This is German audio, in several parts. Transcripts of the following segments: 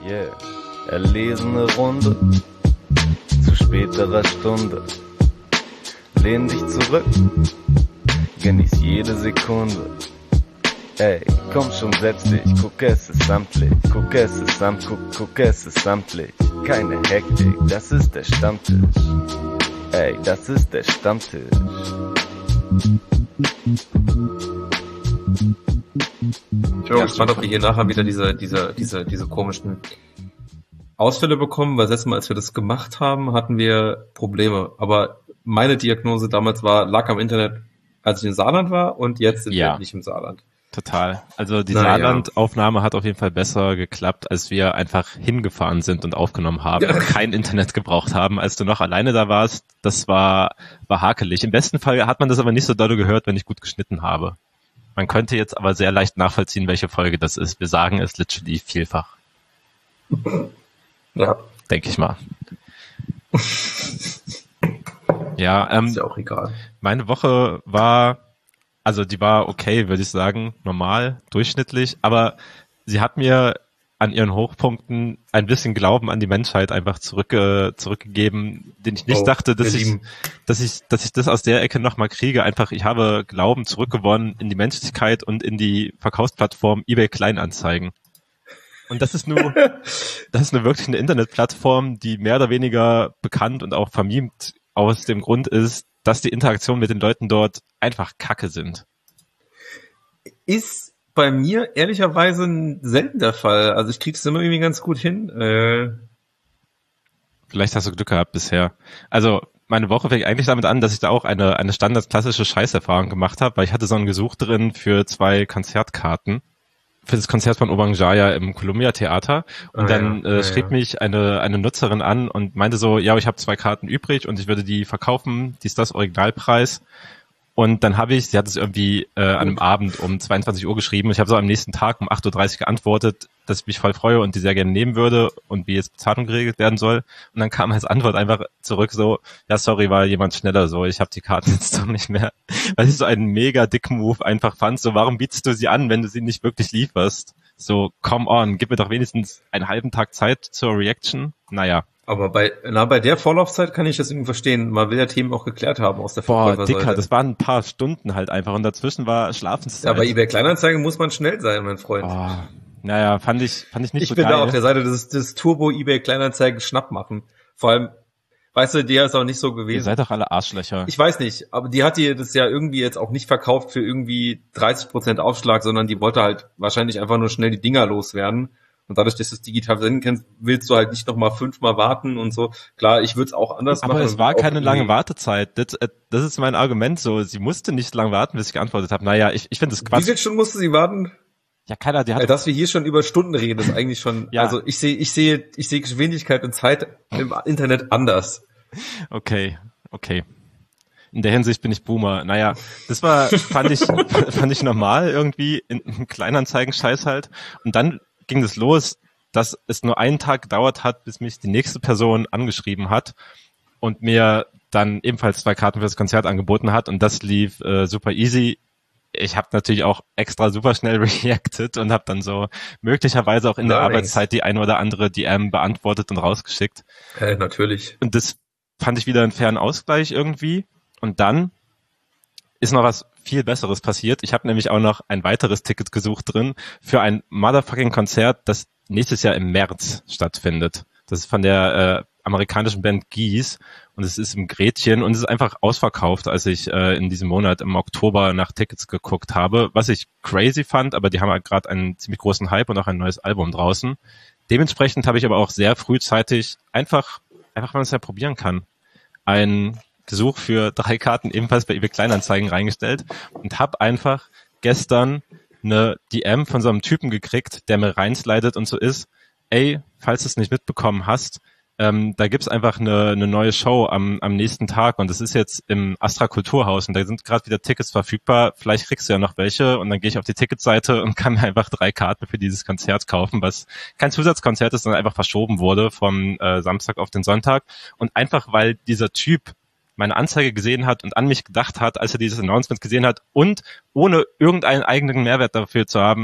Yeah, erlesene Runde zu späterer Stunde. Lehn dich zurück, genieß jede Sekunde. Ey, komm schon, setz dich, guck, es ist samtlich, guck, es ist guck, es ist samtlich. Keine Hektik, das ist der Stammtisch. Ey, das ist der Stammtisch. Ich bin gespannt, ob wir hier nachher wieder diese komischen Ausfälle bekommen, weil das letzte Mal, als wir das gemacht haben, hatten wir Probleme. Aber meine Diagnose damals lag am Internet, als ich im Saarland war, und jetzt sind wir nicht im Saarland. Total. Also die Saarland-Aufnahme hat auf jeden Fall besser geklappt, als wir einfach hingefahren sind und aufgenommen haben und kein Internet gebraucht haben, als du noch alleine da warst. Das war hakelig. Im besten Fall hat man das aber nicht so doll gehört, wenn ich gut geschnitten habe. Man könnte jetzt aber sehr leicht nachvollziehen, welche Folge das ist. Wir sagen es literally vielfach. Ja. Denke ich mal. Ja, ist ja auch egal. Meine Woche war okay, würde ich sagen, normal, durchschnittlich, aber sie hat mir an ihren Hochpunkten ein bisschen Glauben an die Menschheit einfach zurückgegeben, den ich nicht dachte, dass ich das aus der Ecke nochmal kriege. Einfach, ich habe Glauben zurückgewonnen in die Menschlichkeit und in die Verkaufsplattform eBay Kleinanzeigen. Und das ist nur wirklich eine Internetplattform, die mehr oder weniger bekannt und auch vermiemt aus dem Grund ist, dass die Interaktionen mit den Leuten dort einfach Kacke sind. Ist bei mir ehrlicherweise selten der Fall. Also ich krieg's immer irgendwie ganz gut hin. Vielleicht hast du Glück gehabt bisher. Also meine Woche fängt eigentlich damit an, dass ich da auch eine standardklassische Scheißerfahrung gemacht habe, weil ich hatte so ein Gesuch drin für 2 Konzertkarten für das Konzert von Obang Jaya im Columbia Theater und schrieb mich eine Nutzerin an und meinte so, ja, ich habe 2 Karten übrig und ich würde die verkaufen, die ist das Originalpreis. Und dann sie hat es irgendwie an einem Abend um 22 Uhr geschrieben. Ich habe so am nächsten Tag um 8.30 Uhr geantwortet, dass ich mich voll freue und die sehr gerne nehmen würde und wie jetzt Bezahlung geregelt werden soll. Und dann kam als Antwort einfach zurück so, ja, sorry, war jemand schneller so, ich habe die Karten jetzt doch nicht mehr. Weil ich so einen mega dicken Move einfach fand, so, warum bietest du sie an, wenn du sie nicht wirklich lieferst? So, come on, gib mir doch wenigstens einen halben Tag Zeit zur Reaction. Naja. Aber bei der Vorlaufzeit kann ich das irgendwie verstehen. Man will ja Themen auch geklärt haben aus der Verkäuferseite. Boah, Dicker, das waren ein paar Stunden halt einfach und dazwischen war Schlafenszeit. Ja, bei eBay Kleinanzeigen muss man schnell sein, mein Freund. Oh, naja, fand ich nicht so geil. Ich bin da auf der Seite des Turbo eBay Kleinanzeigen Schnapp machen. Vor allem, weißt du, der ist auch nicht so gewesen. Ihr seid doch alle Arschlöcher. Ich weiß nicht, aber die hat dir das ja irgendwie jetzt auch nicht verkauft für irgendwie 30% Aufschlag, sondern die wollte halt wahrscheinlich einfach nur schnell die Dinger loswerden. Und dadurch, dass du es digital senden kannst, willst du halt nicht nochmal 5-mal warten und so. Klar, ich würde es auch anders machen. Aber es war keine lange Wartezeit. Das ist mein Argument so. Sie musste nicht lange warten, bis ich geantwortet habe. Naja, ich finde es Quatsch. Wie viele Stunden musste sie warten? Ja, keiner, die hat... dass wir hier schon über Stunden reden, ist eigentlich schon... Ja. Also ich sehe Geschwindigkeit und Zeit im Internet anders. Okay. In der Hinsicht bin ich Boomer. Naja, das fand ich normal irgendwie in Kleinanzeigen-Scheiß halt. Und dann ging es los, dass es nur einen Tag gedauert hat, bis mich die nächste Person angeschrieben hat und mir dann ebenfalls 2 Karten für das Konzert angeboten hat und das lief super easy. Ich habe natürlich auch extra super schnell reacted und habe dann so möglicherweise auch in der Arbeitszeit die eine oder andere DM beantwortet und rausgeschickt. Natürlich. Und das fand ich wieder einen fairen Ausgleich irgendwie. Und dann ist noch was viel Besseres passiert. Ich habe nämlich auch noch ein weiteres Ticket gesucht drin für ein motherfucking Konzert, das nächstes Jahr im März stattfindet. Das ist von der amerikanischen Band Geese und es ist im Gretchen und es ist einfach ausverkauft, als ich in diesem Monat im Oktober nach Tickets geguckt habe, was ich crazy fand, aber die haben halt gerade einen ziemlich großen Hype und auch ein neues Album draußen. Dementsprechend habe ich aber auch sehr frühzeitig einfach wenn man es ja probieren kann, ein Gesuch für 3 Karten ebenfalls bei eBay Kleinanzeigen reingestellt und habe einfach gestern eine DM von so einem Typen gekriegt, der mir reinslidet und so ist, ey, falls du es nicht mitbekommen hast, da gibt's einfach eine neue Show am nächsten Tag und das ist jetzt im Astra Kulturhaus und da sind gerade wieder Tickets verfügbar, vielleicht kriegst du ja noch welche und dann gehe ich auf die Ticketseite und kann mir einfach 3 Karten für dieses Konzert kaufen, was kein Zusatzkonzert ist, sondern einfach verschoben wurde vom Samstag auf den Sonntag und einfach, weil dieser Typ meine Anzeige gesehen hat und an mich gedacht hat, als er dieses Announcement gesehen hat und ohne irgendeinen eigenen Mehrwert dafür zu haben,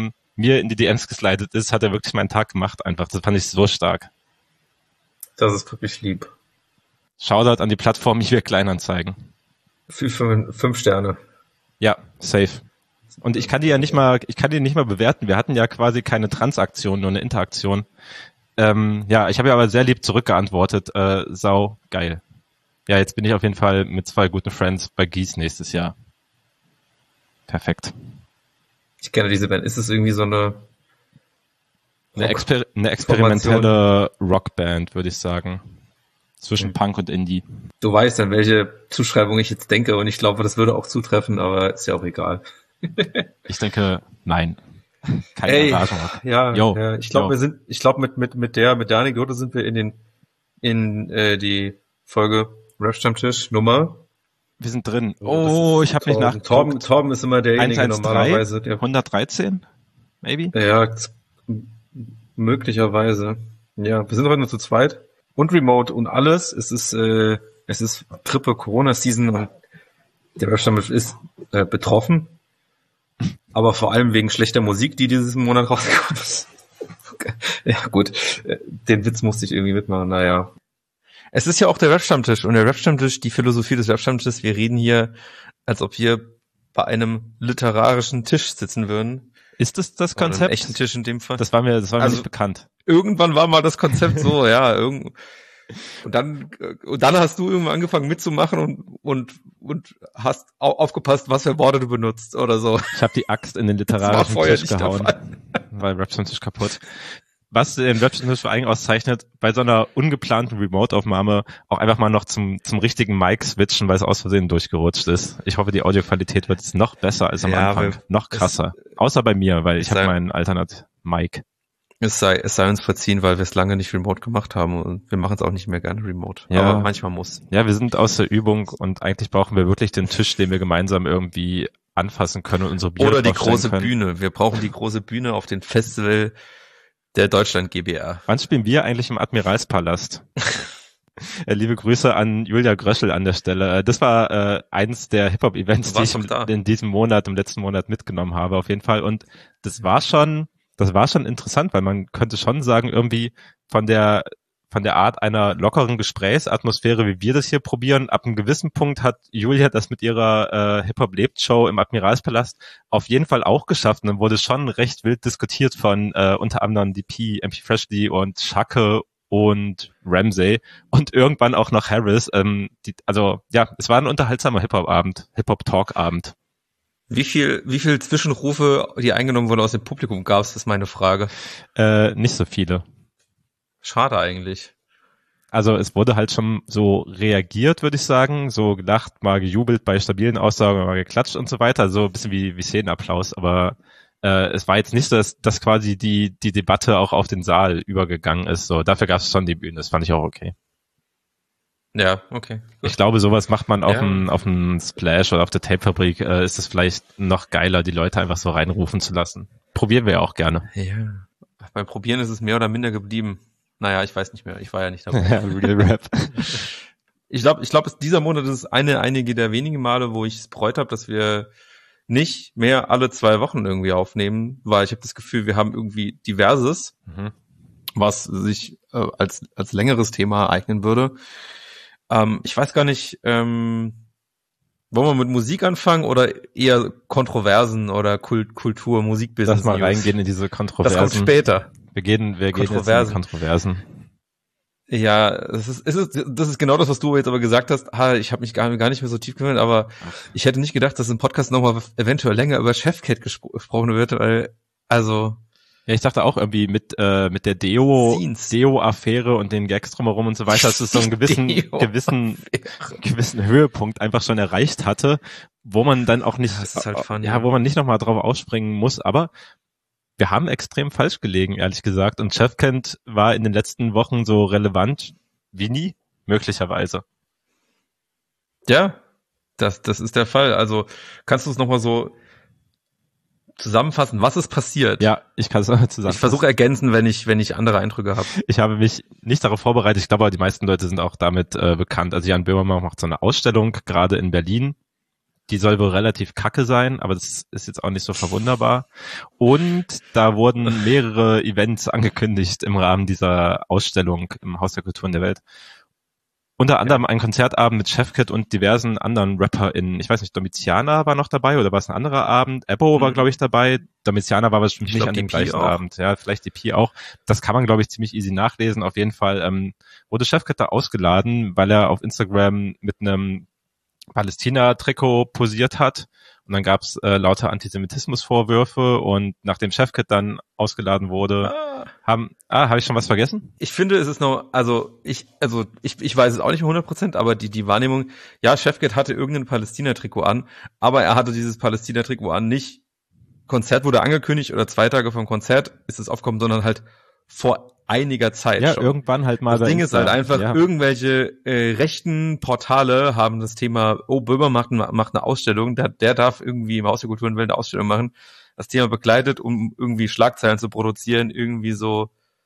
mir in die DMs geslidet ist, hat er wirklich meinen Tag gemacht einfach. Das fand ich so stark. Das ist wirklich lieb. Shoutout an die Plattform eBay Kleinanzeigen. 5 Sterne. Ja, safe. Und ich kann die nicht mal bewerten. Wir hatten ja quasi keine Transaktion, nur eine Interaktion. Ich habe ja aber sehr lieb zurückgeantwortet. Sau geil. Ja, jetzt bin ich auf jeden Fall mit 2 guten Friends bei Gies nächstes Jahr. Perfekt. Ich kenne diese Band. Ist es irgendwie so eine experimentelle Rockband, würde ich sagen. Zwischen Punk und Indie. Du weißt, an welche Zuschreibung ich jetzt denke und ich glaube, das würde auch zutreffen, aber ist ja auch egal. Ich denke, nein. Keine Überraschung. Ja, ich glaube, mit der Anekdote sind wir in die Folge Rap-Stammtisch Nummer. Wir sind drin. Oh, ich habe mich nachgeguckt. Torben ist immer derjenige 113, normalerweise. 113? Maybe? Ja, möglicherweise. Ja, wir sind heute nur zu zweit. Und remote und alles. Es ist Grippe, Corona-Season und der Rap-Stammtisch ist betroffen. Aber vor allem wegen schlechter Musik, die dieses Monat rausgekommen ist. Okay. Ja, gut. Den Witz musste ich irgendwie mitmachen, naja. Es ist ja auch der Rap-Stammtisch und der Rap-Stammtisch, die Philosophie des Rap-Stammtisches, wir reden hier, als ob wir bei einem literarischen Tisch sitzen würden. Ist das Konzept? Oder einem echten Tisch in dem Fall. Das war mir nicht bekannt. Irgendwann war mal das Konzept so, ja, und dann hast du irgendwann angefangen mitzumachen und hast aufgepasst, was für Worte du benutzt oder so. Ich habe die Axt in den literarischen Tisch gehauen, weil Rap-Stammtisch kaputt. Was den Rap-Stammtisch vor allem auszeichnet, bei so einer ungeplanten Remote-Aufnahme auch einfach mal noch zum richtigen Mic switchen, weil es aus Versehen durchgerutscht ist. Ich hoffe, die Audioqualität wird jetzt noch besser als am Anfang. Noch krasser. Außer bei mir, weil ich habe meinen Alternat-Mic. Es sei uns verziehen, weil wir es lange nicht remote gemacht haben und wir machen es auch nicht mehr gerne remote. Ja, aber manchmal muss. Ja, wir sind aus der Übung und eigentlich brauchen wir wirklich den Tisch, den wir gemeinsam irgendwie anfassen können und unsere Bier oder die große können. Bühne. Wir brauchen die große Bühne auf dem Festival der Deutschland GbR. Wann spielen wir eigentlich im Admiralspalast? Liebe Grüße an Julia Gröschel an der Stelle. Das war eins der Hip-Hop-Events, die ich in diesem letzten Monat mitgenommen habe auf jeden Fall. Und das war schon interessant, weil man könnte schon sagen, irgendwie von der Art einer lockeren Gesprächsatmosphäre, wie wir das hier probieren, ab einem gewissen Punkt hat Julia das mit ihrer Hip-Hop-Lebt-Show im Admiralspalast auf jeden Fall auch geschafft. Und dann wurde schon recht wild diskutiert von unter anderem DP, MP Freshly und Shake und Ramsey und irgendwann auch noch Harris. Es war ein unterhaltsamer Hip-Hop-Abend, Hip-Hop-Talk-Abend. Wie viel Zwischenrufe, die eingenommen wurden aus dem Publikum, gab es, ist meine Frage. Nicht so viele. Schade eigentlich. Also es wurde halt schon so reagiert, würde ich sagen, so gelacht, mal gejubelt bei stabilen Aussagen, mal geklatscht und so weiter, so ein bisschen wie Szenenapplaus, aber es war jetzt nicht so, dass quasi die Debatte auch auf den Saal übergegangen ist. So, dafür gab es schon die Bühne, das fand ich auch okay. Ja, okay. Gut. Ich glaube, sowas macht man auf dem Splash oder auf der Tapefabrik, ist es vielleicht noch geiler, die Leute einfach so reinrufen zu lassen. Probieren wir ja auch gerne. Ja. Beim Probieren ist es mehr oder minder geblieben. Naja, ich weiß nicht mehr. Ich war ja nicht dabei. Real Rap. Ich glaube, dieser Monat ist einige der wenigen Male, wo ich es bereut habe, dass wir nicht mehr alle 2 Wochen irgendwie aufnehmen, weil ich habe das Gefühl, wir haben irgendwie Diverses, was sich als längeres Thema eignen würde. Ich weiß gar nicht, wollen wir mit Musik anfangen oder eher Kontroversen oder Kultur, Musikbusiness? Lass mal reingehen in diese Kontroversen. Das kommt später. Wir gehen jetzt in die Kontroversen. Ja, das ist genau das, was du jetzt aber gesagt hast. Ich habe mich gar nicht mehr so tief gewöhnt, aber ich hätte nicht gedacht, dass im Podcast nochmal eventuell länger über Chefcat gesprochen wird, weil, also... Ja, ich dachte auch irgendwie mit der Deo-Affäre und den Gags drumherum und so weiter, dass es so einen gewissen Höhepunkt einfach schon erreicht hatte, wo man dann auch nicht, wo man nicht nochmal drauf ausspringen muss, aber wir haben extrem falsch gelegen, ehrlich gesagt, und Chefcat war in den letzten Wochen so relevant wie nie, möglicherweise. Ja, das ist der Fall. Also kannst du es nochmal so zusammenfassen, was ist passiert? Ja, ich kann es zusammenfassen. Ich versuche ergänzen, wenn ich andere Eindrücke habe. Ich habe mich nicht darauf vorbereitet. Ich glaube, die meisten Leute sind auch damit bekannt. Also Jan Böhmermann macht so eine Ausstellung gerade in Berlin, die soll wohl relativ kacke sein, aber das ist jetzt auch nicht so verwunderbar. Und da wurden mehrere Events angekündigt im Rahmen dieser Ausstellung im Haus der Kulturen der Welt. Unter anderem ein Konzertabend mit Chefkit und diversen anderen RapperInnen. Ich weiß nicht, Domitiana war noch dabei oder war es ein anderer Abend? Ebbo war, glaube ich, dabei. Domitiana war bestimmt nicht an dem gleichen Abend. Ja, vielleicht die Pi auch. Das kann man, glaube ich, ziemlich easy nachlesen. Auf jeden Fall wurde Chefkit da ausgeladen, weil er auf Instagram mit einem Palästina-Trikot posiert hat. Und dann gab's lauter Antisemitismusvorwürfe und nachdem Chefkit dann ausgeladen wurde, habe ich schon was vergessen? Ich finde, es ist noch, ich weiß es auch nicht mehr 100%, aber die Wahrnehmung, ja, Chefkit hatte irgendein Palästina-Trikot an, aber er hatte dieses Palästina-Trikot an, nicht Konzert wurde angekündigt oder 2 Tage vom Konzert ist es aufgekommen, sondern halt vor einiger Zeit ja, schon. Irgendwann halt mal. Das Ding ist halt einfach, irgendwelche rechten Portale haben das Thema, Böhmer macht eine Ausstellung, der darf irgendwie im Haus der Kulturen eine Ausstellung machen, das Thema begleitet, um irgendwie Schlagzeilen zu produzieren, irgendwie so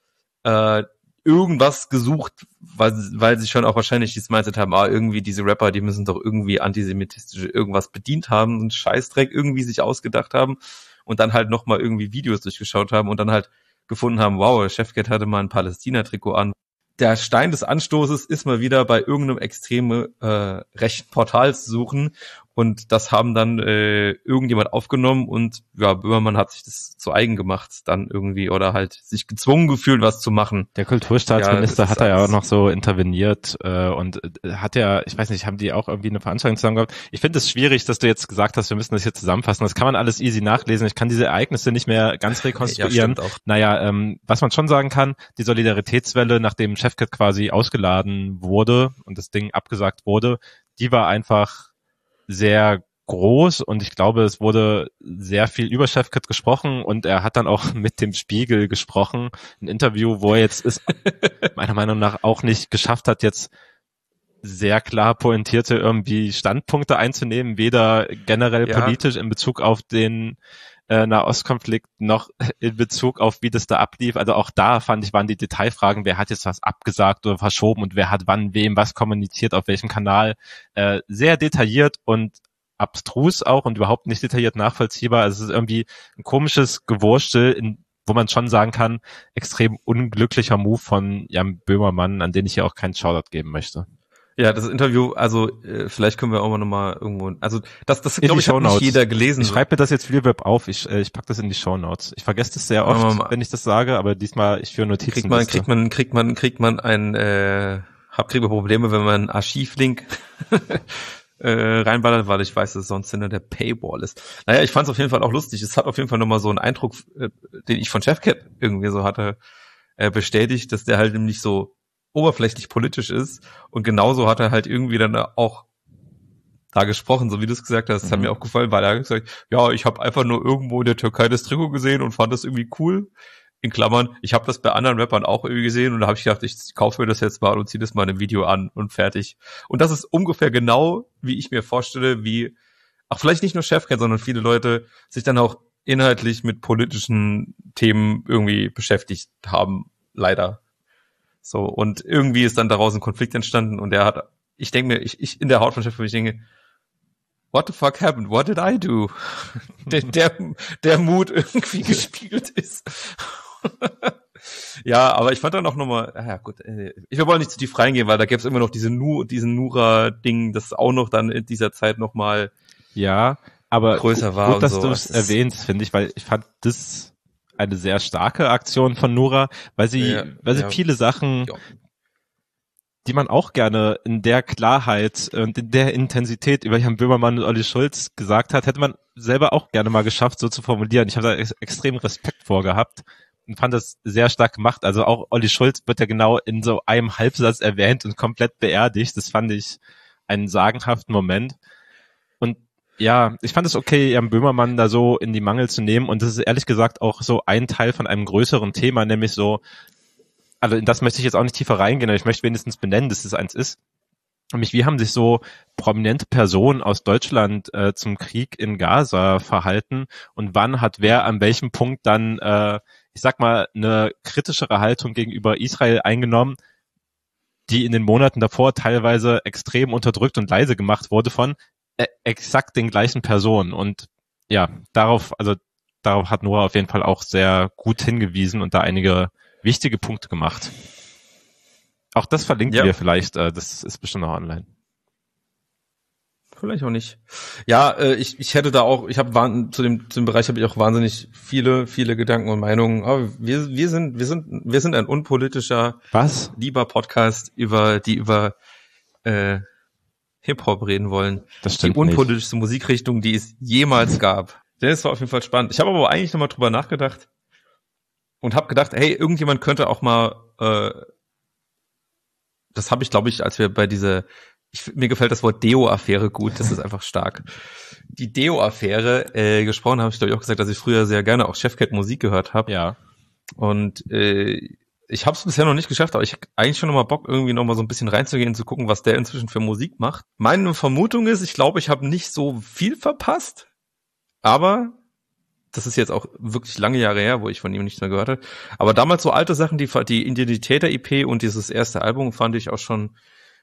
irgendwas gesucht, weil sie schon auch wahrscheinlich dieses Mindset haben, irgendwie diese Rapper, die müssen doch irgendwie antisemitistische irgendwas bedient haben, einen Scheißdreck irgendwie sich ausgedacht haben und dann halt nochmal irgendwie Videos durchgeschaut haben und dann halt gefunden haben, wow, Chefkit hatte mal ein Palästina-Trikot an. Der Stein des Anstoßes ist mal wieder bei irgendeinem extreme rechten Portal zu suchen und das haben dann irgendjemand aufgenommen und ja, Böhmermann hat sich das zu eigen gemacht dann irgendwie oder halt sich gezwungen gefühlt, was zu machen. Der Kulturstaatsminister hat da ja auch noch so interveniert und hat ja, ich weiß nicht, haben die auch irgendwie eine Veranstaltung zusammen gehabt? Ich finde es schwierig, dass du jetzt gesagt hast, wir müssen das hier zusammenfassen. Das kann man alles easy nachlesen. Ich kann diese Ereignisse nicht mehr ganz rekonstruieren. Ja, was man schon sagen kann, die Solidaritätswelle, nachdem Chefkit quasi ausgeladen wurde und das Ding abgesagt wurde, die war einfach sehr groß und ich glaube, es wurde sehr viel über Chefkit gesprochen und er hat dann auch mit dem Spiegel gesprochen, ein Interview, wo er jetzt es meiner Meinung nach auch nicht geschafft hat, jetzt sehr klar pointierte irgendwie Standpunkte einzunehmen, weder generell politisch in Bezug auf den Nahostkonflikt noch in Bezug auf, wie das da ablief. Also auch da fand ich, waren die Detailfragen, wer hat jetzt was abgesagt oder verschoben und wer hat wann wem was kommuniziert, auf welchem Kanal, sehr detailliert und abstrus auch und überhaupt nicht detailliert nachvollziehbar. Also es ist irgendwie ein komisches Gewurstel, wo man schon sagen kann, extrem unglücklicher Move von Jan Böhmermann, an den ich hier auch keinen Shoutout geben möchte. Ja, das Interview, vielleicht können wir auch mal nochmal irgendwo, das glaube ich, hat nicht jeder gelesen. Ich schreibe mir das jetzt Flipweb auf, ich pack das in die Shownotes. Ich vergesse das sehr oft, wenn ich das sage, aber diesmal, ich führe Notizen. Kriegt man kriegt man Probleme, wenn man einen Archivlink reinballert, weil ich weiß, dass es sonst hinter der Paywall ist. Naja, ich fand es auf jeden Fall auch lustig. Es hat auf jeden Fall nochmal so einen Eindruck, den ich von Chefkit irgendwie so hatte, bestätigt, dass der halt nämlich so oberflächlich politisch ist und genauso hat er halt irgendwie dann auch da gesprochen, so wie du es gesagt hast. Das hat mir auch gefallen, weil er hat gesagt, ja, ich habe einfach nur irgendwo in der Türkei das Trikot gesehen und fand das irgendwie cool. In Klammern, ich habe das bei anderen Rappern auch irgendwie gesehen und da habe ich gedacht, ich kaufe mir das jetzt mal und ziehe das mal in einem Video an und fertig. Und das ist ungefähr genau, wie ich mir vorstelle, wie auch vielleicht nicht nur Chefkit, sondern viele Leute sich dann auch inhaltlich mit politischen Themen irgendwie beschäftigt haben, leider. So, und irgendwie ist dann daraus ein Konflikt entstanden und ich denke mir, ich in der Haut von Chefkit, ich denke, what the fuck happened? What did I do? der Mut irgendwie gespiegelt ist. Ja, aber ich fand dann auch nochmal, gut, wir wollen nicht zu tief reingehen, weil da gäbe es immer noch diesen Nura-Ding, das auch noch dann in dieser Zeit nochmal größer war. Gut, dass du es erwähnst, finde ich, weil ich fand das eine sehr starke Aktion von Nura, weil sie viele Sachen, die man auch gerne in der Klarheit und in der Intensität über Jan Böhmermann und Olli Schulz gesagt hat, hätte man selber auch gerne mal geschafft, so zu formulieren. Ich habe da extrem Respekt vorgehabt und fand das sehr stark gemacht. Also auch Olli Schulz wird ja genau in so einem Halbsatz erwähnt und komplett beerdigt. Das fand ich einen sagenhaften Moment. Und ja, ich fand es okay, Jan Böhmermann da so in die Mangel zu nehmen und das ist ehrlich gesagt auch so ein Teil von einem größeren Thema, nämlich so, also in das möchte ich jetzt auch nicht tiefer reingehen, aber ich möchte wenigstens benennen, dass es eins ist. Nämlich, wie haben sich so prominente Personen aus Deutschland zum Krieg in Gaza verhalten und wann hat wer an welchem Punkt dann, ich sag mal, eine kritischere Haltung gegenüber Israel eingenommen, die in den Monaten davor teilweise extrem unterdrückt und leise gemacht wurde von exakt den gleichen Personen. Und ja, darauf hat Noah auf jeden Fall auch sehr gut hingewiesen und da einige wichtige Punkte gemacht. Auch das verlinken wir vielleicht, das ist bestimmt noch online. Vielleicht auch nicht. Ja, ich hätte da auch, zu dem Bereich habe ich auch wahnsinnig viele Gedanken und Meinungen. Aber wir sind ein unpolitischer, lieber Podcast über Hip-Hop reden wollen. Das stimmt. Die unpolitischste Musikrichtung, die es jemals gab. Das war auf jeden Fall spannend. Ich habe aber eigentlich nochmal drüber nachgedacht und habe gedacht, hey, irgendjemand könnte auch mal, das habe ich, glaube ich, als wir bei mir gefällt das Wort Deo-Affäre gut, das ist einfach stark. Die Deo-Affäre gesprochen habe ich, glaube ich, auch gesagt, dass ich früher sehr gerne auch Chefcat Musik gehört habe. Ja. Und ich habe es bisher noch nicht geschafft, aber ich habe eigentlich schon noch mal Bock, irgendwie noch mal so ein bisschen reinzugehen, zu gucken, was der inzwischen für Musik macht. Meine Vermutung ist, ich glaube, ich habe nicht so viel verpasst, aber das ist jetzt auch wirklich lange Jahre her, wo ich von ihm nichts mehr gehört habe. Aber damals so alte Sachen, die Identitäter-EP und dieses erste Album fand ich auch schon,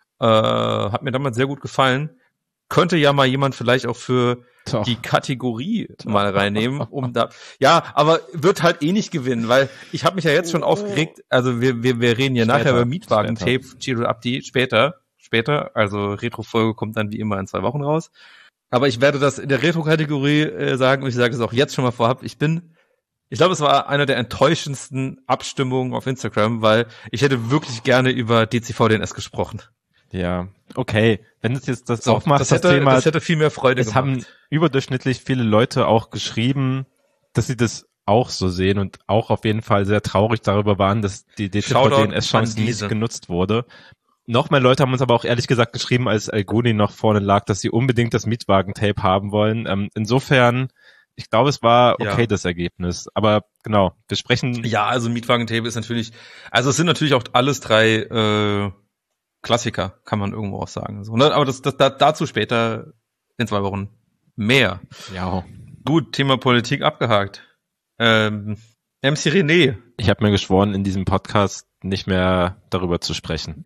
hat mir damals sehr gut gefallen. Könnte ja mal jemand vielleicht auch für die Kategorie mal reinnehmen, aber wird halt eh nicht gewinnen, weil ich habe mich ja jetzt schon aufgeregt, also wir reden ja nachher über Mietwagen-Tape, Giro Abdi, später, also Retro-Folge kommt dann wie immer in 2 Wochen raus. Aber ich werde das in der Retro-Kategorie sagen und ich sage es auch jetzt schon mal vorab, ich glaube, es war einer der enttäuschendsten Abstimmungen auf Instagram, weil ich hätte wirklich gerne über DCVDNS gesprochen. Ja, okay. Wenn es jetzt das aufmacht, das Thema, das hätte viel mehr Freude gemacht. Es haben überdurchschnittlich viele Leute auch geschrieben, dass sie das auch so sehen und auch auf jeden Fall sehr traurig darüber waren, dass die DCVDNS-Chance nicht genutzt wurde. Noch mehr Leute haben uns aber auch ehrlich gesagt geschrieben, als Alguni noch vorne lag, dass sie unbedingt das Mietwagen-Tape haben wollen. Insofern, ich glaube, es war okay, das Ergebnis. Aber genau, wir sprechen... Ja, also Mietwagen-Tape ist natürlich... Also es sind natürlich auch alles 3... Klassiker, kann man irgendwo auch sagen. So, ne? Aber dazu später in 2 Wochen mehr. Ja. Gut, Thema Politik abgehakt. MC René. Ich habe mir geschworen, in diesem Podcast nicht mehr darüber zu sprechen.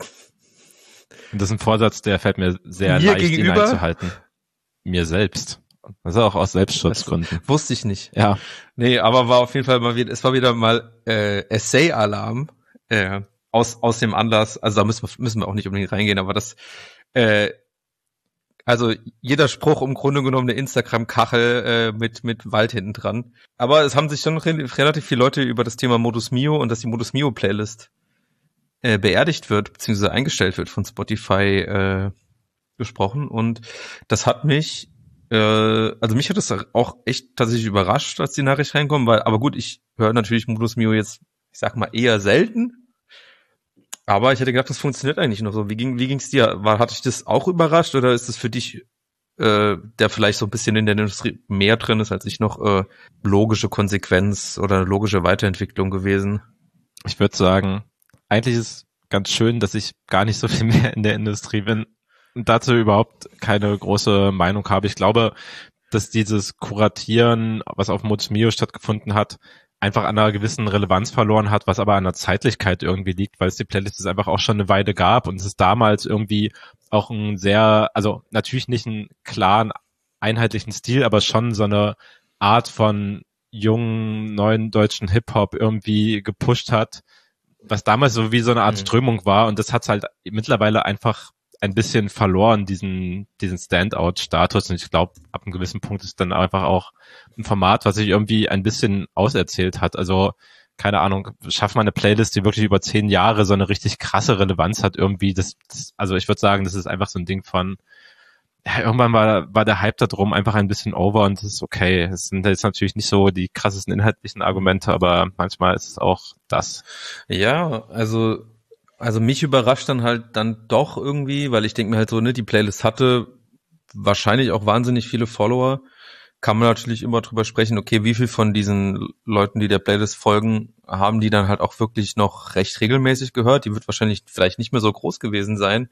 Und das ist ein Vorsatz, der fällt mir sehr leicht, ihn einzuhalten. Mir selbst. Also auch aus Selbstschutzgründen. Wusste ich nicht. Ja. Nee, aber war auf jeden Fall es war wieder mal Essay-Alarm. Aus dem Anlass, also da müssen wir auch nicht unbedingt reingehen, aber also jeder Spruch im Grunde genommen eine Instagram-Kachel mit Wald hinten dran. Aber es haben sich schon relativ viele Leute über das Thema Modus Mio und dass die Modus Mio Playlist beerdigt wird, beziehungsweise eingestellt wird von Spotify gesprochen. Und das hat mich, also mich hat das auch echt tatsächlich überrascht, als die Nachricht reinkommt, aber gut, ich höre natürlich Modus Mio jetzt, ich sag mal, eher selten. Aber ich hätte gedacht, das funktioniert eigentlich noch so. Wie ging's dir? Hat dich das auch überrascht oder ist es für dich, der vielleicht so ein bisschen in der Industrie mehr drin ist, als ich noch logische Konsequenz oder logische Weiterentwicklung gewesen? Ich würde sagen, eigentlich ist es ganz schön, dass ich gar nicht so viel mehr in der Industrie bin und dazu überhaupt keine große Meinung habe. Ich glaube, dass dieses Kuratieren, was auf Modus Mio stattgefunden hat, einfach an einer gewissen Relevanz verloren hat, was aber an der Zeitlichkeit irgendwie liegt, weil es die Playlist einfach auch schon eine Weile gab und es ist damals irgendwie auch ein sehr, also natürlich nicht einen klaren, einheitlichen Stil, aber schon so eine Art von jungen, neuen deutschen Hip-Hop irgendwie gepusht hat, was damals so wie so eine Art Strömung war und das hat halt mittlerweile einfach ein bisschen verloren, diesen Standout-Status und ich glaube, ab einem gewissen Punkt ist dann einfach auch ein Format, was sich irgendwie ein bisschen auserzählt hat. Also, keine Ahnung, schaff mal eine Playlist, die wirklich über 10 Jahre so eine richtig krasse Relevanz hat irgendwie. Also ich würde sagen, das ist einfach so ein Ding von, ja, irgendwann war der Hype da drum einfach ein bisschen over und das ist okay. Es sind jetzt natürlich nicht so die krassesten inhaltlichen Argumente, aber manchmal ist es auch das. Ja, also mich überrascht dann doch irgendwie, weil ich denke mir halt so, ne, die Playlist hatte wahrscheinlich auch wahnsinnig viele Follower. Kann man natürlich immer drüber sprechen, okay, wie viel von diesen Leuten, die der Playlist folgen, haben die dann halt auch wirklich noch recht regelmäßig gehört. Die wird wahrscheinlich vielleicht nicht mehr so groß gewesen sein.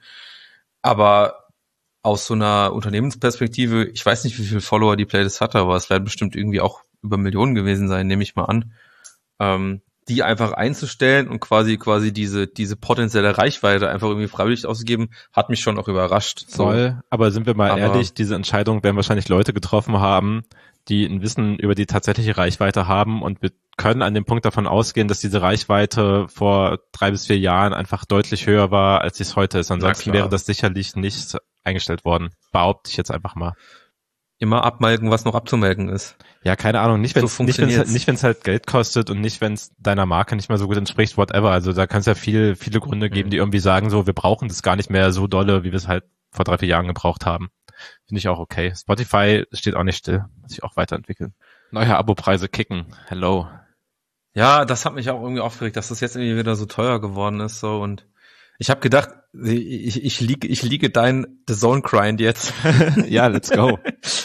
Aber aus so einer Unternehmensperspektive, ich weiß nicht, wie viele Follower die Playlist hatte, aber es werden bestimmt irgendwie auch über Millionen gewesen sein, nehme ich mal an. die einfach einzustellen und quasi diese potenzielle Reichweite einfach irgendwie freiwillig auszugeben, hat mich schon auch überrascht. Voll, aber sind wir mal ehrlich, diese Entscheidung werden wahrscheinlich Leute getroffen haben, die ein Wissen über die tatsächliche Reichweite haben, und wir können an dem Punkt davon ausgehen, dass diese Reichweite vor 3 bis 4 Jahren einfach deutlich höher war, als es heute ist. Ansonsten wäre das sicherlich nicht eingestellt worden. Behaupte ich jetzt einfach mal. Immer abmelken, was noch abzumelken ist. Ja, keine Ahnung, nicht wenn es halt Geld kostet und nicht, wenn es deiner Marke nicht mehr so gut entspricht, whatever. Also da kann es ja viele Gründe geben, die irgendwie sagen so, wir brauchen das gar nicht mehr so dolle, wie wir es halt vor 3, 4 Jahren gebraucht haben. Finde ich auch okay. Spotify steht auch nicht still, muss sich auch weiterentwickeln. Neue Abopreise kicken. Hello. Ja, das hat mich auch irgendwie aufgeregt, dass das jetzt irgendwie wieder so teuer geworden ist, so, und ich habe gedacht, ich liege dein The Zone Grind jetzt. Ja, let's go.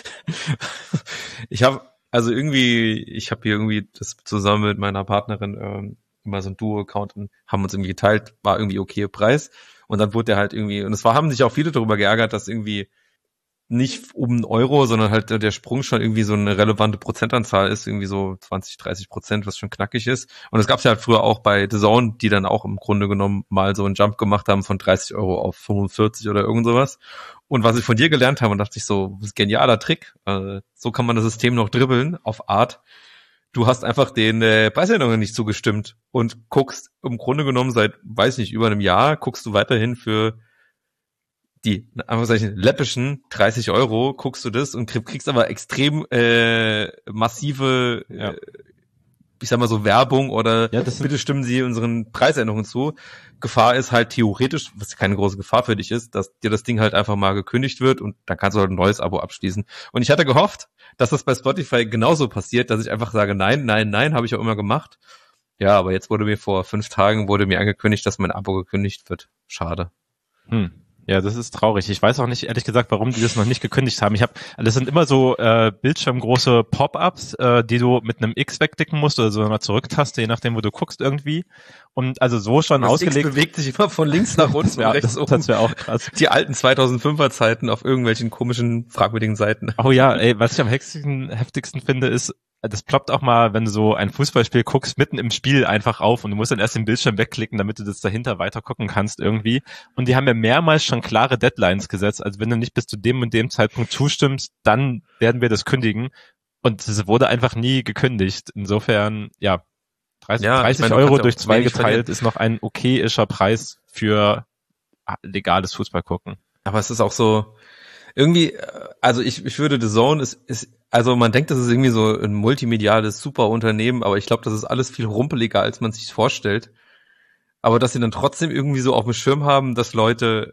Ich habe hier irgendwie das zusammen mit meiner Partnerin immer so ein Duo-Account und haben uns irgendwie geteilt, war irgendwie okay Preis. Und dann wurde der halt irgendwie, und haben sich auch viele darüber geärgert, dass irgendwie nicht um 1 Euro, sondern halt der Sprung schon irgendwie so eine relevante Prozentanzahl ist, irgendwie so 20-30%, was schon knackig ist. Und es gab ja halt früher auch bei The Zone, die dann auch im Grunde genommen mal so einen Jump gemacht haben von 30 Euro auf 45 oder irgend sowas. Und was ich von dir gelernt habe, und dachte ich so, das ist ein genialer Trick. So kann man das System noch dribbeln auf Art. Du hast einfach den Preisänderungen nicht zugestimmt und guckst im Grunde genommen seit, weiß nicht, über einem Jahr, guckst du weiterhin für die, einfach sagen, läppischen 30 Euro, guckst du das und kriegst aber extrem massive, ich sag mal so, Werbung oder bitte stimmen Sie unseren Preisänderungen zu. Gefahr ist halt theoretisch, was keine große Gefahr für dich ist, dass dir das Ding halt einfach mal gekündigt wird und dann kannst du halt ein neues Abo abschließen. Und ich hatte gehofft, dass das bei Spotify genauso passiert, dass ich einfach sage, nein, habe ich auch immer gemacht. Ja, aber jetzt wurde mir vor 5 Tagen angekündigt, dass mein Abo gekündigt wird. Schade. Ja, das ist traurig. Ich weiß auch nicht, ehrlich gesagt, warum die das noch nicht gekündigt haben. Das sind immer so bildschirmgroße Pop-ups, die du mit einem X wegdicken musst oder so einer Zurücktaste, je nachdem, wo du guckst irgendwie. Und also so schon das ausgelegt. X bewegt sich immer von links nach unten und rechts oben. Das wäre auch krass. Die alten 2005er Zeiten auf irgendwelchen komischen, fragwürdigen Seiten. Oh ja, ey, was ich am heftigsten finde, ist, das ploppt auch mal, wenn du so ein Fußballspiel guckst, mitten im Spiel einfach auf und du musst dann erst den Bildschirm wegklicken, damit du das dahinter weiter gucken kannst irgendwie. Und die haben ja mehrmals schon klare Deadlines gesetzt. Also wenn du nicht bis zu dem und dem Zeitpunkt zustimmst, dann werden wir das kündigen. Und es wurde einfach nie gekündigt. Insofern, ja, 30 Euro durch 2 geteilt ist noch ein okayischer Preis für legales Fußballgucken. Aber es ist auch so, irgendwie, also ich würde, The Zone ist, also man denkt, das ist irgendwie so ein multimediales Superunternehmen, aber ich glaube, das ist alles viel rumpeliger, als man sich vorstellt. Aber dass sie dann trotzdem irgendwie so auf dem Schirm haben, dass Leute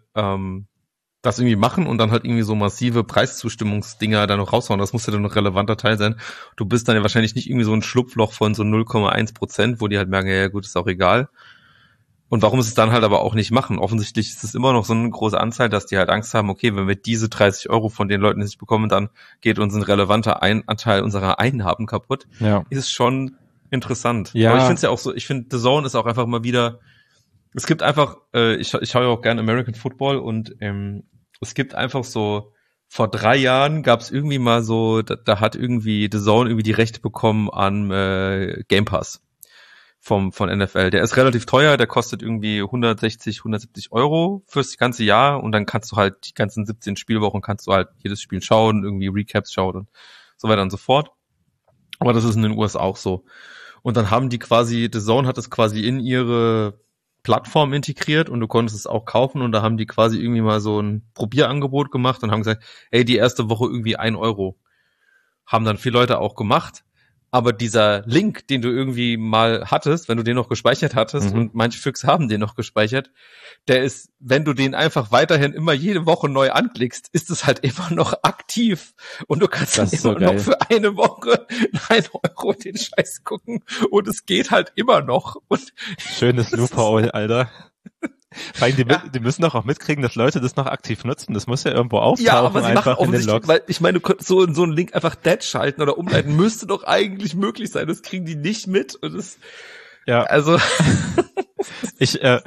das irgendwie machen und dann halt irgendwie so massive Preiszustimmungsdinger da noch raushauen, das muss ja dann noch relevanter Teil sein. Du bist dann ja wahrscheinlich nicht irgendwie so ein Schlupfloch von so 0,1%, wo die halt merken, ja gut, ist auch egal. Und warum sie es dann halt aber auch nicht machen? Offensichtlich ist es immer noch so eine große Anzahl, dass die halt Angst haben, okay, wenn wir diese 30 Euro von den Leuten nicht bekommen, dann geht uns ein relevanter Anteil unserer Einnahmen kaputt. Ja. Ist schon interessant. Ja. Aber ich finde es ja auch so, ich finde, The Zone ist auch einfach mal wieder, es gibt einfach, ich schaue ja auch gerne American Football und es gibt einfach so, vor 3 Jahren gab es irgendwie mal so, da hat irgendwie The Zone irgendwie die Rechte bekommen an Game Pass. Von NFL. Der ist relativ teuer, der kostet irgendwie 160, 170 Euro fürs ganze Jahr und dann kannst du halt die ganzen 17 Spielwochen kannst du halt jedes Spiel schauen, irgendwie Recaps schauen und so weiter und so fort. Aber das ist in den USA auch so. Und dann haben die quasi, The Zone hat es quasi in ihre Plattform integriert und du konntest es auch kaufen und da haben die quasi irgendwie mal so ein Probierangebot gemacht und haben gesagt, ey, die erste Woche irgendwie 1 Euro. Haben dann viele Leute auch gemacht. Aber dieser Link, den du irgendwie mal hattest, wenn du den noch gespeichert hattest, und manche Füchse haben den noch gespeichert, der ist, wenn du den einfach weiterhin immer jede Woche neu anklickst, ist es halt immer noch aktiv. Und du kannst dann immer noch für eine Woche 1 Euro den Scheiß gucken. Und es geht halt immer noch. Und schönes Loophole, Alter. Vor allem, die müssen doch auch mitkriegen, dass Leute das noch aktiv nutzen. Das muss ja irgendwo auftauchen. Ja, aber sie machen offensichtlich, weil ich meine, du könntest so einen Link einfach dead schalten oder umleiten, müsste doch eigentlich möglich sein. Das kriegen die nicht mit. Und das, ja. Also. Ich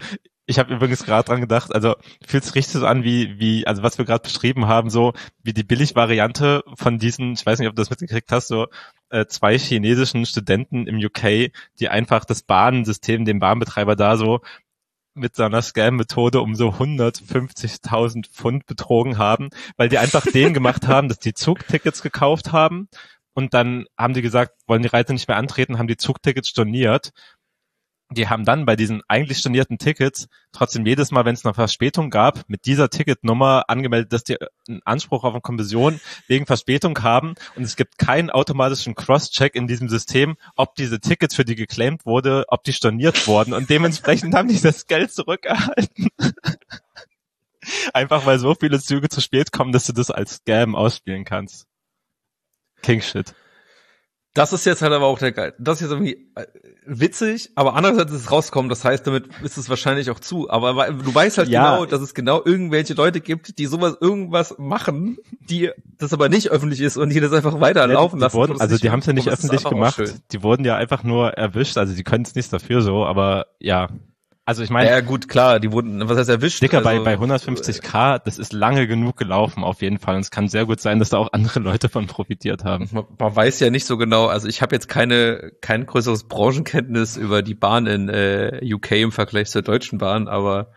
Ich habe übrigens gerade dran gedacht, also fühlt sich richtig so an, also was wir gerade beschrieben haben, so wie die Billigvariante von diesen, ich weiß nicht, ob du das mitgekriegt hast, so 2 chinesischen Studenten im UK, die einfach das Bahnsystem, den Bahnbetreiber da so mit seiner Scam-Methode um so 150.000 Pfund betrogen haben, weil die einfach den gemacht haben, dass die Zugtickets gekauft haben und dann haben die gesagt, wollen die Reise nicht mehr antreten, haben die Zugtickets storniert. Die haben dann bei diesen eigentlich stornierten Tickets trotzdem jedes Mal, wenn es eine Verspätung gab, mit dieser Ticketnummer angemeldet, dass die einen Anspruch auf eine Kompension wegen Verspätung haben und es gibt keinen automatischen Cross-Check in diesem System, ob diese Tickets, für die geclaimt wurde, ob die storniert wurden und dementsprechend haben die das Geld zurückerhalten. Einfach weil so viele Züge zu spät kommen, dass du das als Scam ausspielen kannst. King Shit. Das ist jetzt halt aber auch das ist jetzt irgendwie witzig, aber andererseits ist es rausgekommen, das heißt, damit ist es wahrscheinlich auch zu, aber du weißt halt genau, dass es genau irgendwelche Leute gibt, die irgendwas machen, die das aber nicht öffentlich ist und die das einfach weiterlaufen lassen. Die haben es ja nicht öffentlich gemacht, die wurden ja einfach nur erwischt, also die können es nichts dafür so, aber ja. Also ich meine, ja gut, klar, die wurden, was heißt erwischt? Dicker, also, bei 150.000, das ist lange genug gelaufen auf jeden Fall und es kann sehr gut sein, dass da auch andere Leute von profitiert haben. Man weiß ja nicht so genau, also ich habe jetzt kein größeres Branchenkenntnis über die Bahn in UK im Vergleich zur Deutschen Bahn, aber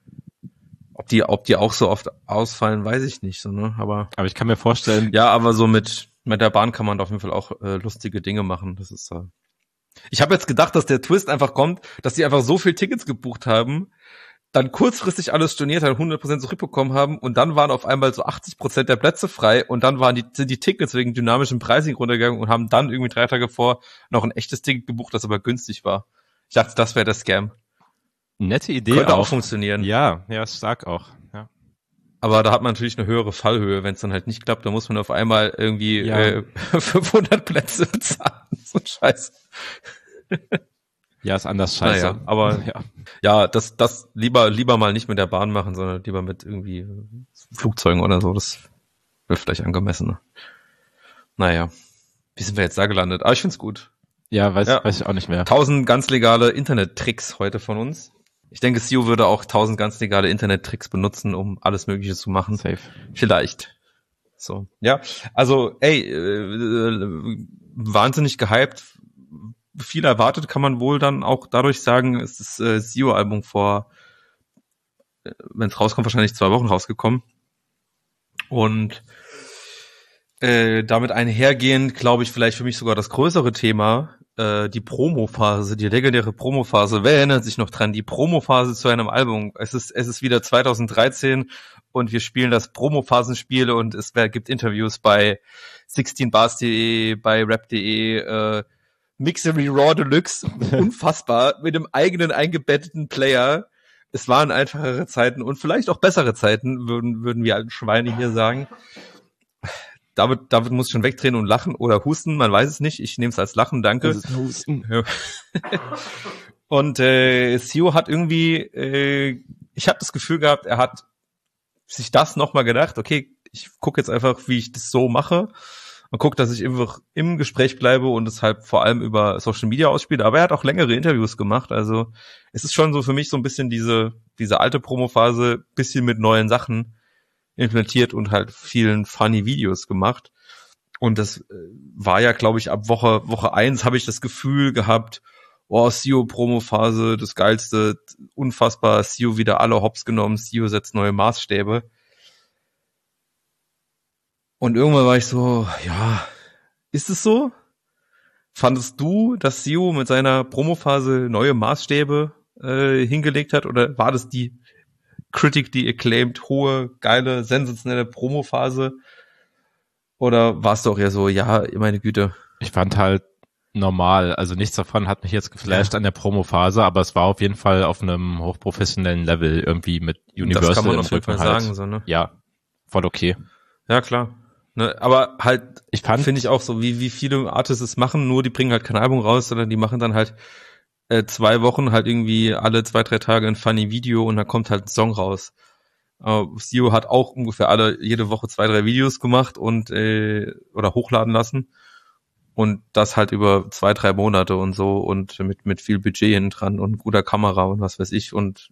ob die auch so oft ausfallen, weiß ich nicht so, ne? Aber ich kann mir vorstellen, ja, aber so mit der Bahn kann man auf jeden Fall auch lustige Dinge machen, das ist ich habe jetzt gedacht, dass der Twist einfach kommt, dass die einfach so viel Tickets gebucht haben, dann kurzfristig alles storniert haben, 100% zurückbekommen haben und dann waren auf einmal so 80% der Plätze frei und dann sind die Tickets wegen dynamischem Pricing runtergegangen und haben dann irgendwie 3 Tage vor noch ein echtes Ticket gebucht, das aber günstig war. Ich dachte, das wäre der Scam. Nette Idee. Könnte auch funktionieren. Ja, stark auch. Ja. Aber da hat man natürlich eine höhere Fallhöhe, wenn es dann halt nicht klappt, dann muss man auf einmal irgendwie 500 Plätze bezahlen. So ein Scheiß. Ja, ist anders scheiße. Naja, aber ja, das lieber mal nicht mit der Bahn machen, sondern lieber mit irgendwie Flugzeugen oder so. Das wäre vielleicht angemessener. Naja, wie sind wir jetzt da gelandet? Aber ich find's gut. Ja, weiß ich auch nicht mehr. 1000 ganz legale Internet-Tricks heute von uns. Ich denke, Sio würde auch 1000 ganz legale Internet-Tricks benutzen, um alles Mögliche zu machen. Safe. Vielleicht. So, ja. Also, wahnsinnig gehypt. Viel erwartet, kann man wohl dann auch dadurch sagen, es ist das Sio-Album wenn es rauskommt, wahrscheinlich 2 Wochen rausgekommen. Und damit einhergehend, glaube ich, vielleicht für mich sogar das größere Thema, die Promophase, die legendäre Promophase. Wer erinnert sich noch dran? Die Promophase zu einem Album. Es ist wieder 2013 und wir spielen das Promophasenspiel und es gibt Interviews bei 16bars.de, bei rap.de, Mixery Raw Deluxe, unfassbar, mit dem eigenen eingebetteten Player. Es waren einfachere Zeiten und vielleicht auch bessere Zeiten, würden wir alten Schweine hier sagen. David muss schon wegdrehen und lachen oder husten, man weiß es nicht. Ich nehme es als Lachen, danke. Das ist Husten. Ja. Und Sio hat irgendwie, ich habe das Gefühl gehabt, er hat sich das nochmal gedacht, okay, ich gucke jetzt einfach, wie ich das so mache. Man guckt, dass ich einfach im Gespräch bleibe und es halt vor allem über Social Media ausspiele. Aber er hat auch längere Interviews gemacht. Also es ist schon so für mich so ein bisschen diese alte Promophase, bisschen mit neuen Sachen implementiert und halt vielen funny Videos gemacht. Und das war ja, glaube ich, ab Woche 1 habe ich das Gefühl gehabt, Sio Promophase, das Geilste, unfassbar, Sio wieder alle hops genommen, Sio setzt neue Maßstäbe. Und irgendwann war ich so, ja, ist es so? Fandest du, dass Sio mit seiner Promophase neue Maßstäbe hingelegt hat? Oder war das die critically acclaimed, hohe, geile, sensationelle Promophase? Oder warst du auch eher so, ja, meine Güte? Ich fand halt normal, also nichts davon hat mich jetzt geflasht an der Promophase, aber es war auf jeden Fall auf einem hochprofessionellen Level irgendwie mit Universal. Das kann man auf jeden Fall sagen, so, ne? Ja, voll okay. Ja, klar. Ne, aber halt, finde ich auch so, wie viele Artists es machen, nur die bringen halt kein Album raus, sondern die machen dann halt 2 Wochen halt irgendwie alle 2-3 Tage ein funny Video und dann kommt halt ein Song raus. Sio hat auch ungefähr jede Woche 2-3 Videos gemacht und oder hochladen lassen und das halt über 2-3 Monate und so und mit viel Budget hinten dran und guter Kamera und was weiß ich und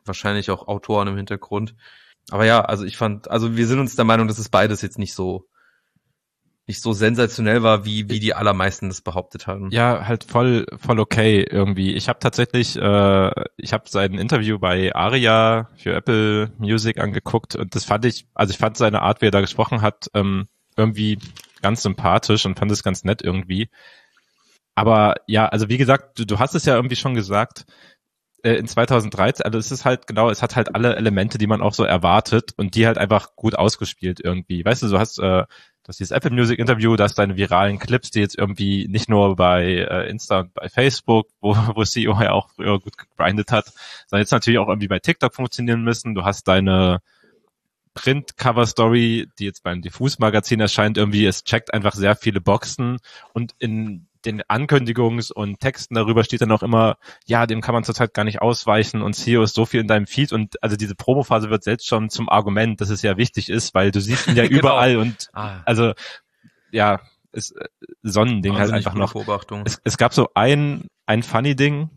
wahrscheinlich auch Autoren im Hintergrund. Aber ja, also wir sind uns der Meinung, dass es beides jetzt nicht so sensationell war, wie die allermeisten das behauptet haben. Ja, halt voll okay irgendwie. Ich habe tatsächlich, ich habe sein Interview bei Aria für Apple Music angeguckt und das fand ich fand seine Art, wie er da gesprochen hat, irgendwie ganz sympathisch und fand es ganz nett irgendwie. Aber ja, also wie gesagt, du hast es ja irgendwie schon gesagt, in 2013, also es ist halt genau, es hat halt alle Elemente, die man auch so erwartet und die halt einfach gut ausgespielt irgendwie. Weißt du, du hast dieses Apple Music Interview, da hast deine viralen Clips, die jetzt irgendwie nicht nur bei Insta und bei Facebook, wo CEO ja auch früher gut gegrindet hat, sondern jetzt natürlich auch irgendwie bei TikTok funktionieren müssen. Du hast deine Print-Cover-Story, die jetzt beim Diffus-Magazin erscheint, irgendwie, es checkt einfach sehr viele Boxen und in den Ankündigungs- und Texten darüber steht dann auch immer, ja, dem kann man zurzeit gar nicht ausweichen und CEO ist so viel in deinem Feed und also diese Promophase wird selbst schon zum Argument, dass es ja wichtig ist, weil du siehst ihn ja genau. Überall und also ja, ist Sonnending halt einfach noch. Es gab so ein funny Ding,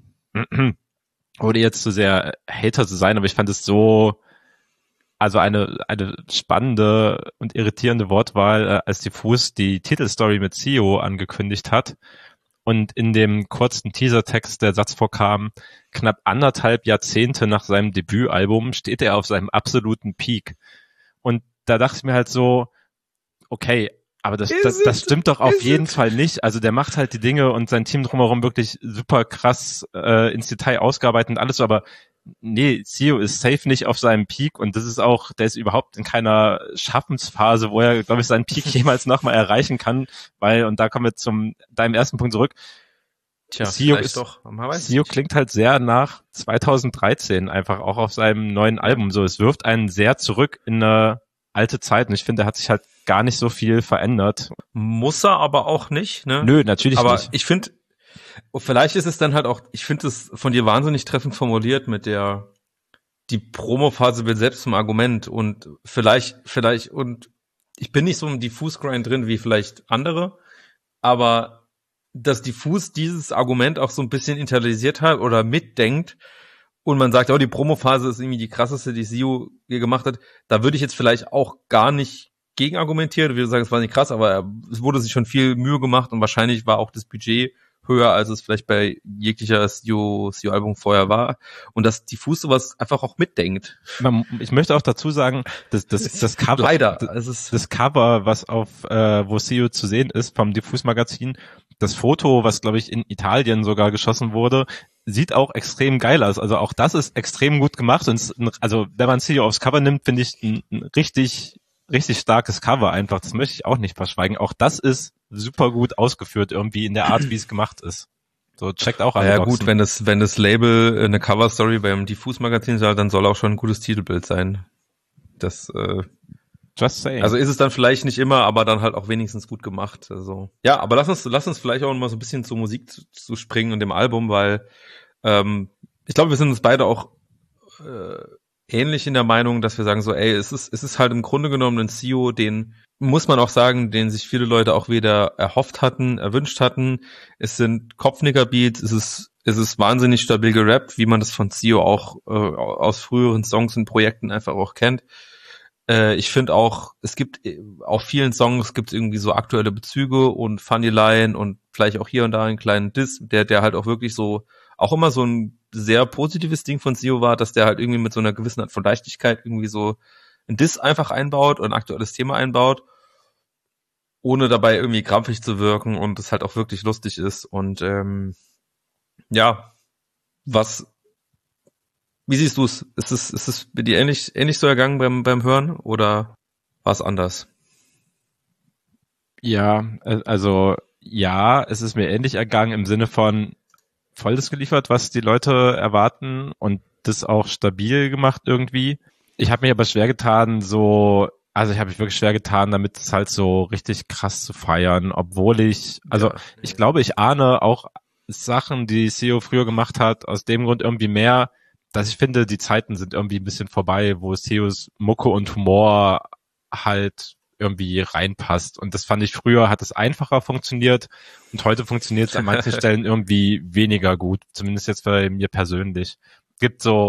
ohne jetzt zu sehr Hater zu sein, aber ich fand es so, also eine spannende und irritierende Wortwahl, als Diffus die Titelstory mit CEO angekündigt hat und in dem kurzen Teasertext der Satz vorkam, knapp 1,5 Jahrzehnte nach seinem Debütalbum steht er auf seinem absoluten Peak. Und da dachte ich mir halt so, okay, aber das stimmt doch auf jeden Fall nicht. Also der macht halt die Dinge und sein Team drumherum wirklich super krass ins Detail ausgearbeitet und alles so, aber nee, CEO ist safe nicht auf seinem Peak und das ist auch, der ist überhaupt in keiner Schaffensphase, wo er, glaube ich, seinen Peak jemals nochmal erreichen kann, weil, und da kommen wir zu deinem ersten Punkt zurück. Tja, CEO klingt halt sehr nach 2013, einfach auch auf seinem neuen Album so. Es wirft einen sehr zurück in eine alte Zeit und ich finde, da hat sich halt gar nicht so viel verändert. Muss er aber auch nicht, ne? Nö, natürlich aber nicht. Aber ich finde, vielleicht ist es dann halt auch, ich finde es von dir wahnsinnig treffend formuliert mit die Promophase wird selbst zum Argument und vielleicht, und ich bin nicht so im Diffus-Grind drin wie vielleicht andere, aber dass Diffus dieses Argument auch so ein bisschen internalisiert hat oder mitdenkt und man sagt, die Promophase ist irgendwie die krasseste, die CEO hier gemacht hat, da würde ich jetzt vielleicht auch gar nicht gegen argumentieren, ich würde sagen, es war nicht krass, aber es wurde sich schon viel Mühe gemacht und wahrscheinlich war auch das Budget höher, als es vielleicht bei jeglicher CEO-Album vorher war. Und dass Diffus sowas einfach auch mitdenkt. Ich möchte auch dazu sagen, das Cover, leider, das Cover, was auf wo CEO zu sehen ist vom Diffus-Magazin, das Foto, was glaube ich in Italien sogar geschossen wurde, sieht auch extrem geil aus. Also auch das ist extrem gut gemacht. Und also wenn man CEO aufs Cover nimmt, finde ich ein richtig starkes Cover einfach. Das möchte ich auch nicht verschweigen. Auch das ist super gut ausgeführt irgendwie in der Art, wie es gemacht ist. So, checkt auch alle Ja Boxen. gut, wenn das Label eine Cover-Story beim Diffus-Magazin soll, dann soll auch schon ein gutes Titelbild sein. Das, Just saying. Also ist es dann vielleicht nicht immer, aber dann halt auch wenigstens gut gemacht. Also ja, aber lass uns vielleicht auch mal so ein bisschen zur Musik zu springen und dem Album, weil ich glaube, wir sind uns beide auch ähnlich in der Meinung, dass wir sagen so, es ist halt im Grunde genommen ein CEO, den muss man auch sagen, den sich viele Leute auch wieder erhofft hatten, erwünscht hatten. Es sind Kopfnicker-Beats, es ist wahnsinnig stabil gerappt, wie man das von CEO auch aus früheren Songs und Projekten einfach auch kennt. Ich finde auch, es gibt auf vielen Songs gibt es irgendwie so aktuelle Bezüge und Funny Line und vielleicht auch hier und da einen kleinen Diss, der halt auch wirklich so, auch immer so ein sehr positives Ding von CEO war, dass der halt irgendwie mit so einer gewissen Art von Leichtigkeit irgendwie so ein Diss einfach einbaut und ein aktuelles Thema einbaut, ohne dabei irgendwie krampfig zu wirken und es halt auch wirklich lustig ist und ja, wie siehst du es? Ist es bei dir ähnlich so ergangen beim Hören oder war es anders? Ja, also ja, es ist mir ähnlich ergangen im Sinne von volles geliefert, was die Leute erwarten und das auch stabil gemacht irgendwie. Ich habe mich aber schwer getan, ich habe mich wirklich schwer getan, damit es halt so richtig krass zu feiern, obwohl ich glaube, ich ahne auch Sachen, die CEO früher gemacht hat, aus dem Grund irgendwie mehr, dass ich finde, die Zeiten sind irgendwie ein bisschen vorbei, wo CEOs Mucke und Humor halt irgendwie reinpasst. Und das fand ich früher, hat es einfacher funktioniert und heute funktioniert es an manchen Stellen irgendwie weniger gut, zumindest jetzt bei mir persönlich. Gibt so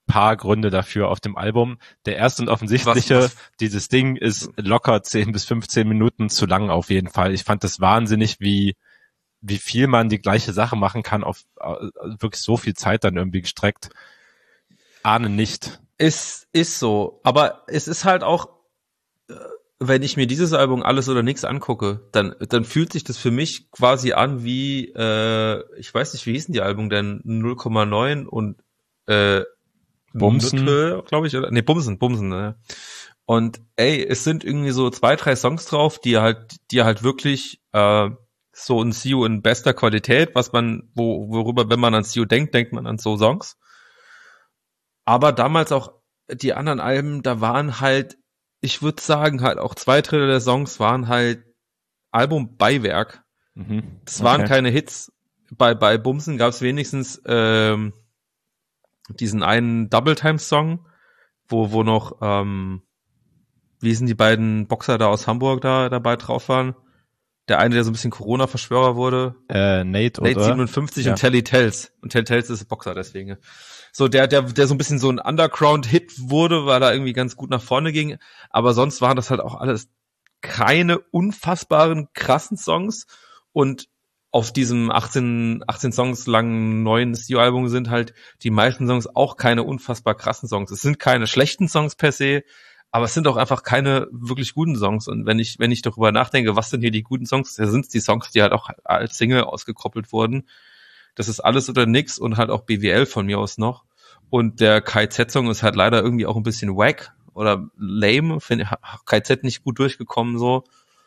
paar Gründe dafür auf dem Album. Der erste und offensichtliche, dieses Ding ist locker 10 bis 15 Minuten zu lang auf jeden Fall. Ich fand das wahnsinnig, wie viel man die gleiche Sache machen kann, auf wirklich so viel Zeit dann irgendwie gestreckt. Ahne nicht. Ist so. Aber es ist halt auch, wenn ich mir dieses Album Alles oder Nix angucke, dann fühlt sich das für mich quasi an wie, ich weiß nicht, wie hießen die Album denn? 0,9 und Bumsen, glaube ich, oder? Nee, Bumsen, ne? Und es sind irgendwie so 2, 3 Songs drauf, die halt wirklich so ein See You in bester Qualität, worüber, wenn man an See You denkt man an so Songs. Aber damals auch die anderen Alben, da waren halt, ich würde sagen, halt auch 2 Drittel der Songs waren halt Albumbeiwerk. Das waren keine Hits. Bei Bumsen gab es wenigstens diesen einen Double-Time-Song, wo noch, wie sind die beiden Boxer da aus Hamburg da dabei drauf waren? Der eine, der so ein bisschen Corona-Verschwörer wurde. Nate 57 ja. Und Telly Tells. Und Telly Tells ist Boxer, deswegen. So, der so ein bisschen so ein Underground-Hit wurde, weil er irgendwie ganz gut nach vorne ging. Aber sonst waren das halt auch alles keine unfassbaren, krassen Songs. Und auf diesem 18 Songs langen neuen Studio-Album sind halt die meisten Songs auch keine unfassbar krassen Songs. Es sind keine schlechten Songs per se, aber es sind auch einfach keine wirklich guten Songs. Und wenn ich darüber nachdenke, was sind hier die guten Songs, da sind es die Songs, die halt auch als Single ausgekoppelt wurden. Das ist Alles oder Nix und halt auch BWL von mir aus noch. Und der KZ-Song ist halt leider irgendwie auch ein bisschen wack oder lame. Finde KZ nicht gut durchgekommen so.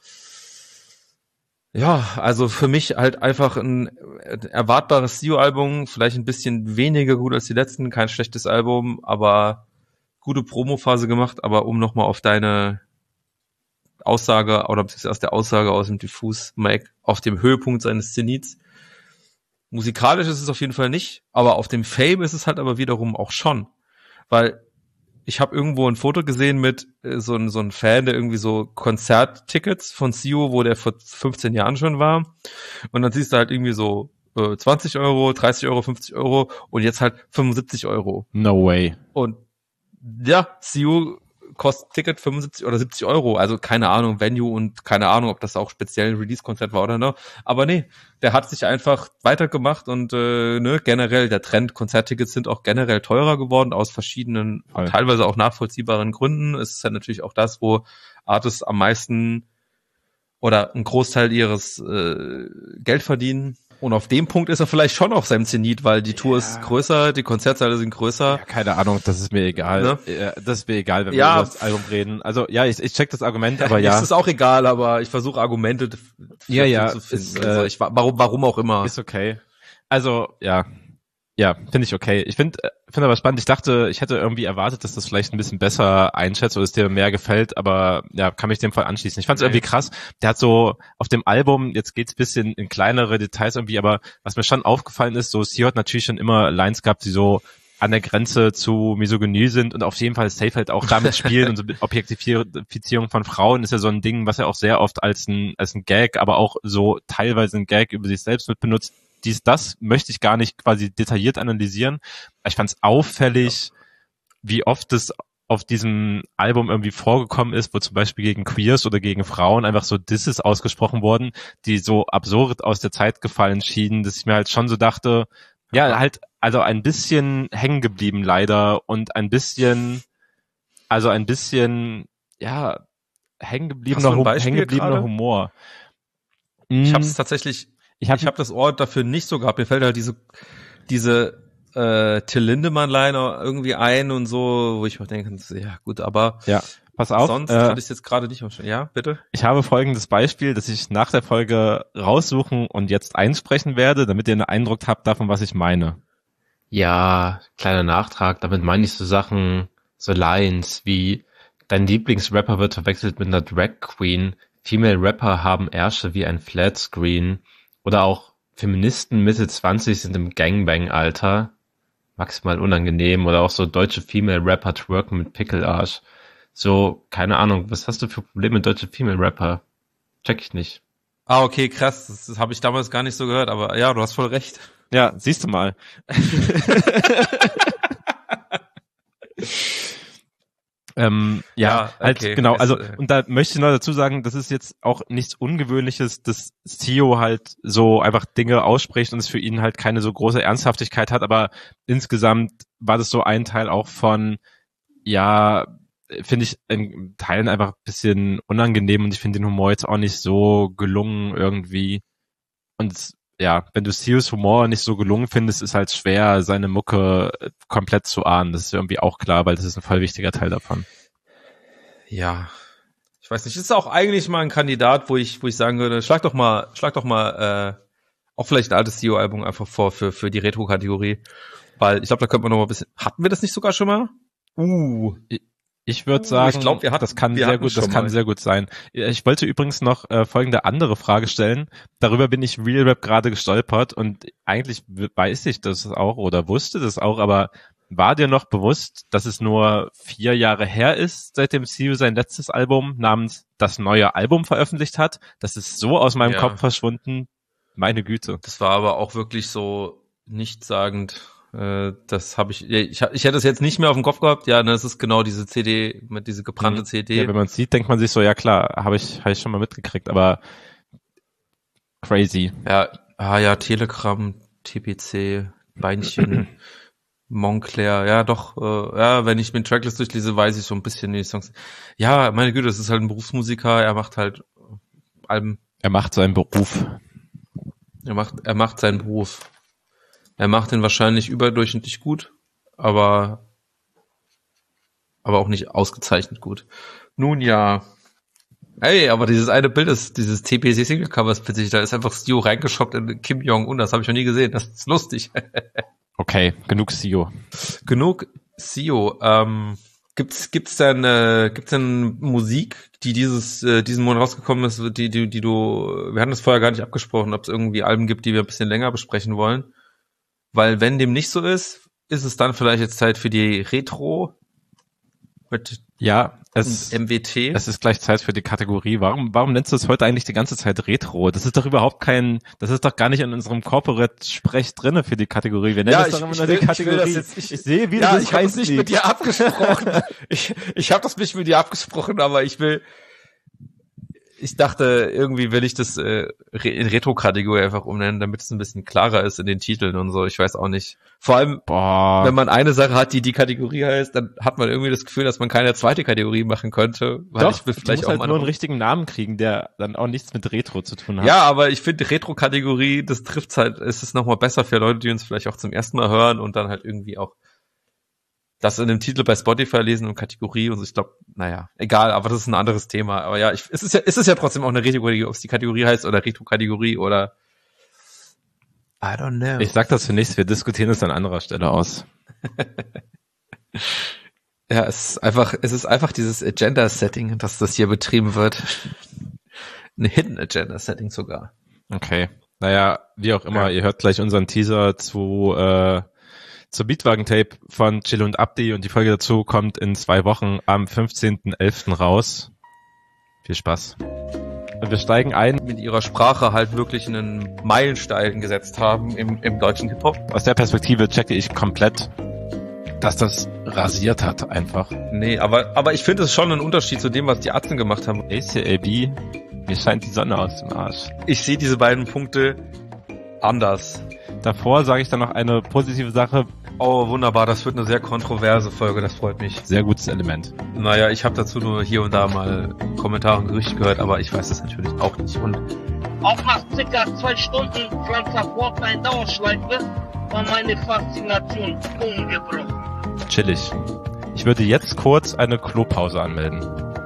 Ja, also für mich halt einfach ein erwartbares Studio-Album, vielleicht ein bisschen weniger gut als die letzten, kein schlechtes Album, aber gute Promophase gemacht. Aber um nochmal auf deine Aussage oder beziehungsweise aus der Aussage aus dem Diffus Mike auf dem Höhepunkt seines Zenits. Musikalisch ist es auf jeden Fall nicht, aber auf dem Fame ist es halt aber wiederum auch schon, weil ich habe irgendwo ein Foto gesehen mit so ein Fan, der irgendwie so Konzerttickets von Sio, wo der vor 15 Jahren schon war, und dann siehst du halt irgendwie so 20 Euro, 30 Euro, 50 Euro und jetzt halt 75 Euro. No way. Und ja, Sio kostet Ticket 75 oder 70 Euro, also keine Ahnung, Venue und keine Ahnung, ob das auch speziell ein Release-Konzert war oder ne, aber nee, der hat sich einfach weitergemacht und generell der Trend, Konzerttickets sind auch generell teurer geworden, aus verschiedenen, teilweise auch nachvollziehbaren Gründen. Es ist ja natürlich auch das, wo Artists am meisten oder einen Großteil ihres Geld verdienen. Und auf dem Punkt ist er vielleicht schon auf seinem Zenit, weil die Tour ist größer, die Konzertsäle sind größer. Ja, keine Ahnung, das ist mir egal. Ne? Das ist mir egal, wenn wir über das Album reden. Also ja, ich check das Argument, aber ja. Es ist auch egal, aber ich versuche Argumente zu finden. Ist, also warum auch immer. Ist okay. Also ja, finde ich okay. Ich finde aber spannend. Ich dachte, ich hätte irgendwie erwartet, dass das vielleicht ein bisschen besser einschätzt oder es dir mehr gefällt, aber ja, kann mich dem Fall anschließen. Ich fand es irgendwie krass. Der hat so auf dem Album, jetzt geht's ein bisschen in kleinere Details irgendwie, aber was mir schon aufgefallen ist, so Sio hat natürlich schon immer Lines gehabt, die so an der Grenze zu Misogynie sind und auf jeden Fall safe halt auch damit spielen und so Objektifizierung von Frauen ist ja so ein Ding, was er auch sehr oft als ein Gag, aber auch so teilweise ein Gag über sich selbst mit benutzt. Das möchte ich gar nicht quasi detailliert analysieren. Ich fand es auffällig, wie oft es auf diesem Album irgendwie vorgekommen ist, wo zum Beispiel gegen Queers oder gegen Frauen einfach so Disses ausgesprochen wurden, die so absurd aus der Zeit gefallen schienen, dass ich mir halt schon so dachte, ja, halt, also ein bisschen hängen geblieben leider und ein bisschen, ja, hängen gebliebener Humor. Ich habe es tatsächlich, ich habe das Ohr dafür nicht so gehabt. Mir fällt halt diese Till Lindemann-Line irgendwie ein und so, wo ich mir denke, ja gut, aber ja, pass auf. Sonst hatte ich es jetzt gerade nicht verstanden. Ja, bitte? Ich habe folgendes Beispiel, das ich nach der Folge raussuchen und jetzt einsprechen werde, damit ihr einen Eindruck habt davon, was ich meine. Ja, kleiner Nachtrag, damit meine ich so Sachen, so Lines wie dein Lieblingsrapper wird verwechselt mit einer Drag Queen, Female Rapper haben Ärsche wie ein Flatscreen oder auch Feministen Mitte 20 sind im Gangbang-Alter, maximal unangenehm, oder auch so deutsche Female Rapper twerken mit Pickelarsch. So, keine Ahnung, was hast du für Probleme mit deutsche Female Rapper? Check ich nicht. Ah, okay, krass, das habe ich damals gar nicht so gehört, aber ja, du hast voll recht. Ja, siehst du mal. okay. Genau, also und da möchte ich noch dazu sagen, das ist jetzt auch nichts Ungewöhnliches, dass Theo halt so einfach Dinge ausspricht und es für ihn halt keine so große Ernsthaftigkeit hat, aber insgesamt war das so ein Teil auch von, ja, finde ich in Teilen einfach ein bisschen unangenehm und ich finde den Humor jetzt auch nicht so gelungen irgendwie. Und ja, wenn du Theos Humor nicht so gelungen findest, ist halt schwer, seine Mucke komplett zu ahnen. Das ist irgendwie auch klar, weil das ist ein voll wichtiger Teil davon. Ja, ich weiß nicht, das ist auch eigentlich mal ein Kandidat, wo ich sagen würde, schlag doch mal auch vielleicht ein altes Theo-Album einfach vor für die Retro-Kategorie, weil ich glaube, da könnte man noch mal ein bisschen, hatten wir das nicht sogar schon mal? Ich würde sagen, ich glaub, das kann sehr gut sein. Ich wollte übrigens noch folgende andere Frage stellen. Darüber bin ich Real Rap gerade gestolpert und eigentlich weiß ich das auch oder wusste das auch, aber war dir noch bewusst, dass es nur 4 Jahre her ist, seitdem Theo sein letztes Album namens Das neue Album veröffentlicht hat? Das ist so aus meinem Kopf verschwunden. Meine Güte. Das war aber auch wirklich so nichtssagend. Das habe ich hätte es jetzt nicht mehr auf dem Kopf gehabt. Ja, das ist genau diese CD, mit diese gebrannte CD. Ja, wenn man es sieht, denkt man sich so, ja klar, habe ich schon mal mitgekriegt, aber crazy. Ja, Telegram, TPC, Beinchen, Montclair, ja doch, wenn ich mir Tracklist durchlese, weiß ich so ein bisschen die Songs. Ja, meine Güte, das ist halt ein Berufsmusiker, er macht halt Alben. Er macht seinen Beruf. Er macht seinen Beruf. Er macht den wahrscheinlich überdurchschnittlich gut, aber auch nicht ausgezeichnet gut. Nun ja. Ey, aber dieses eine Bild dieses TPC Single Cover ist witzig, da ist einfach Theo reingeschoppt in Kim Jong-un, das habe ich noch nie gesehen, das ist lustig. Okay, genug Theo. Gibt's denn Musik, die diesen Monat rausgekommen ist, die du, wir hatten das vorher gar nicht abgesprochen, ob es irgendwie Alben gibt, die wir ein bisschen länger besprechen wollen? Weil wenn dem nicht so ist es dann vielleicht jetzt Zeit für die Retro mit MWT? Es ist gleich Zeit für die Kategorie. Warum nennst du es heute eigentlich die ganze Zeit Retro? Das ist doch das ist doch gar nicht in unserem Corporate-Sprech drinne für die Kategorie. Wir nennen das doch immer nur die Kategorie. Ich sehe, wie das ich habe es nicht mit dir abgesprochen. ich habe das nicht mit dir abgesprochen, aber ich dachte, irgendwie will ich das in Retro-Kategorie einfach umnennen, damit es ein bisschen klarer ist in den Titeln und so. Ich weiß auch nicht. Vor allem, wenn man eine Sache hat, die Kategorie heißt, dann hat man irgendwie das Gefühl, dass man keine zweite Kategorie machen könnte. Weil doch, ich will vielleicht du musst auch halt mal nur einen richtigen Namen kriegen, der dann auch nichts mit Retro zu tun hat. Ja, aber ich finde Retro-Kategorie, das trifft halt, ist es nochmal besser für Leute, die uns vielleicht auch zum ersten Mal hören und dann halt irgendwie auch das in dem Titel bei Spotify lesen und Kategorie und so. Ich glaube, naja, egal, aber das ist ein anderes Thema. Aber ja, es ist ja trotzdem auch eine Retro-Kategorie, ob es die Kategorie heißt oder Retro-Kategorie oder I don't know. Ich sag das für nichts, wir diskutieren es an anderer Stelle aus. Ja, es ist einfach dieses Agenda-Setting, dass das hier betrieben wird. Ein Hidden Agenda-Setting sogar. Okay. Naja, wie auch immer, ihr hört gleich unseren Teaser zur Mietwagen-Tape von Chill und Abdi und die Folge dazu kommt in 2 Wochen am 15.11. raus. Viel Spaß. Und wir steigen ein. Mit ihrer Sprache halt wirklich einen Meilenstein gesetzt haben im deutschen Hip-Hop. Aus der Perspektive checke ich komplett, dass das rasiert hat einfach. Nee, aber ich finde es schon ein Unterschied zu dem, was die Atzen gemacht haben. ACAB, mir scheint die Sonne aus dem Arsch. Ich sehe diese beiden Punkte anders. Davor sage ich dann noch eine positive Sache. Oh, wunderbar, das wird eine sehr kontroverse Folge, das freut mich. Sehr gutes Element. Naja, ich habe dazu nur hier und da mal Kommentare und Gerüchte gehört, aber ich weiß das natürlich auch nicht. Und auch nach circa 2 Stunden Pflanzer Fortnite Dauerschleife war meine Faszination ungebrochen. Chillig. Ich würde jetzt kurz eine Klopause anmelden.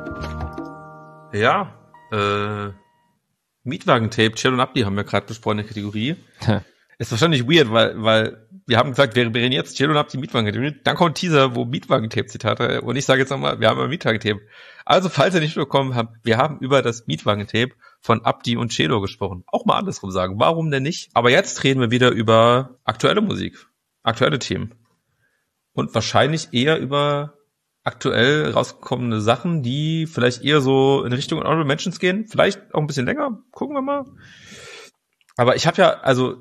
Ja, Mietwagen-Tape, Chill und Abdi haben wir gerade besprochen in der Kategorie. Ist wahrscheinlich weird, weil wir haben gesagt, wir reden jetzt Chill und Abdi Mietwagen-Tape. Dann kommt ein Teaser, wo Mietwagen-Tape-Zitate und ich sage jetzt nochmal, wir haben ein Mietwagen-Tape. Also, falls ihr nicht bekommen habt, wir haben über das Mietwagen-Tape von Abdi und Cello gesprochen. Auch mal andersrum sagen, warum denn nicht? Aber jetzt reden wir wieder über aktuelle Musik, aktuelle Themen. Und wahrscheinlich eher über aktuell rausgekommene Sachen, die vielleicht eher so in Richtung Honorable Mentions gehen. Vielleicht auch ein bisschen länger. Gucken wir mal. Aber ich habe ja, also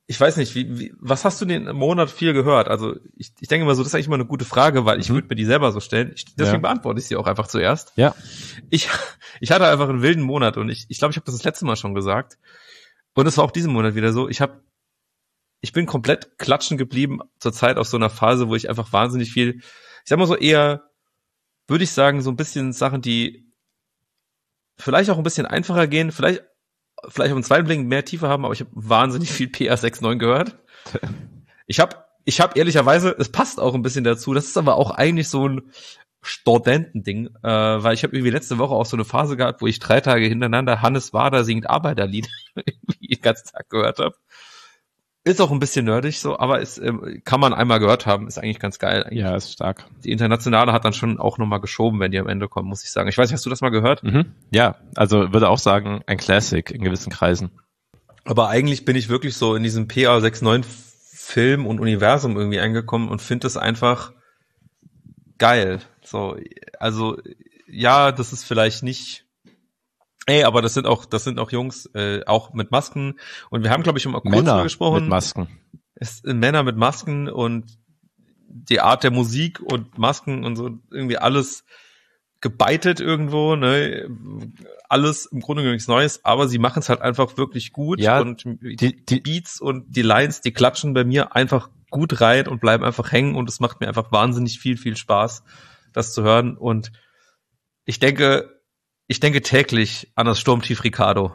ich weiß nicht, was hast du denn im Monat viel gehört? Also ich denke mal so, das ist eigentlich mal eine gute Frage, weil ich würde mir die selber so stellen. Deswegen beantworte ich sie auch einfach zuerst. Ja. Ich hatte einfach einen wilden Monat und ich glaube, ich habe das letzte Mal schon gesagt. Und es war auch diesen Monat wieder so. Ich bin komplett klatschen geblieben zur Zeit auf so einer Phase, wo ich einfach wahnsinnig viel, ich sag mal so eher, würde ich sagen, so ein bisschen Sachen, die vielleicht auch ein bisschen einfacher gehen, vielleicht auf den zweiten Blick mehr Tiefe haben, aber ich habe wahnsinnig viel PA69 gehört. Ich habe ehrlicherweise, es passt auch ein bisschen dazu, das ist aber auch eigentlich so ein Studentending, weil ich habe irgendwie letzte Woche auch so eine Phase gehabt, wo ich 3 Tage hintereinander Hannes Wader singt Arbeiterlied irgendwie den ganzen Tag gehört habe. Ist auch ein bisschen nerdig so, aber es kann man einmal gehört haben, ist eigentlich ganz geil. Eigentlich. Ja, ist stark. Die Internationale hat dann schon auch nochmal geschoben, wenn die am Ende kommen, muss ich sagen. Ich weiß nicht, hast du das mal gehört? Ja, also würde auch sagen, ein Classic in gewissen Kreisen. Aber eigentlich bin ich wirklich so in diesem PA69-Film und Universum irgendwie angekommen und finde es einfach geil. So, also ja, das ist vielleicht nicht. Aber das sind auch Jungs, auch mit Masken. Und wir haben, glaube ich, schon mal kurz drüber gesprochen. Mit Masken. Männer mit Masken und die Art der Musik und Masken und so irgendwie alles gebeitet irgendwo, ne? Alles im Grunde genommen nichts Neues, aber sie machen es halt einfach wirklich gut. Ja, und die Beats und die Lines, die klatschen bei mir einfach gut rein und bleiben einfach hängen und es macht mir einfach wahnsinnig viel, viel Spaß, das zu hören. Und ich denke täglich an das Sturmtief Ricardo.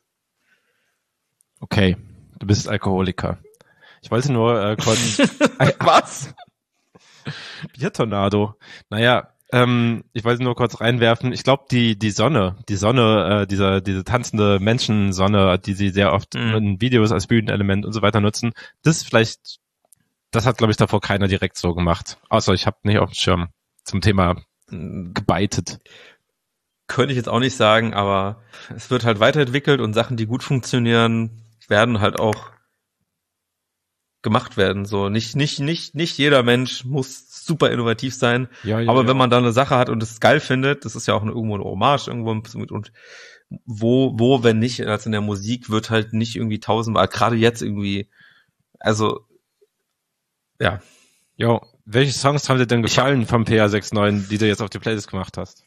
Okay, du bist Alkoholiker. Ich wollte nur kurz... Was? Biertornado. Naja, ich wollte nur kurz reinwerfen. Ich glaube, die Sonne, diese tanzende Menschensonne, die sie sehr oft in Videos als Bühnenelement und so weiter nutzen, das hat, glaube ich, davor keiner direkt so gemacht. Außer ich habe nicht auf dem Schirm zum Thema gebeitet. Könnte ich jetzt auch nicht sagen, aber es wird halt weiterentwickelt und Sachen, die gut funktionieren, werden halt auch gemacht werden. So nicht jeder Mensch muss super innovativ sein, aber wenn man da eine Sache hat und es geil findet, das ist ja auch irgendwo eine Hommage irgendwo und wo wenn nicht als in der Musik wird halt nicht irgendwie tausendmal, gerade jetzt irgendwie, also ja. Jo, welche Songs haben dir denn gefallen vom PA69, die du jetzt auf die Playlist gemacht hast?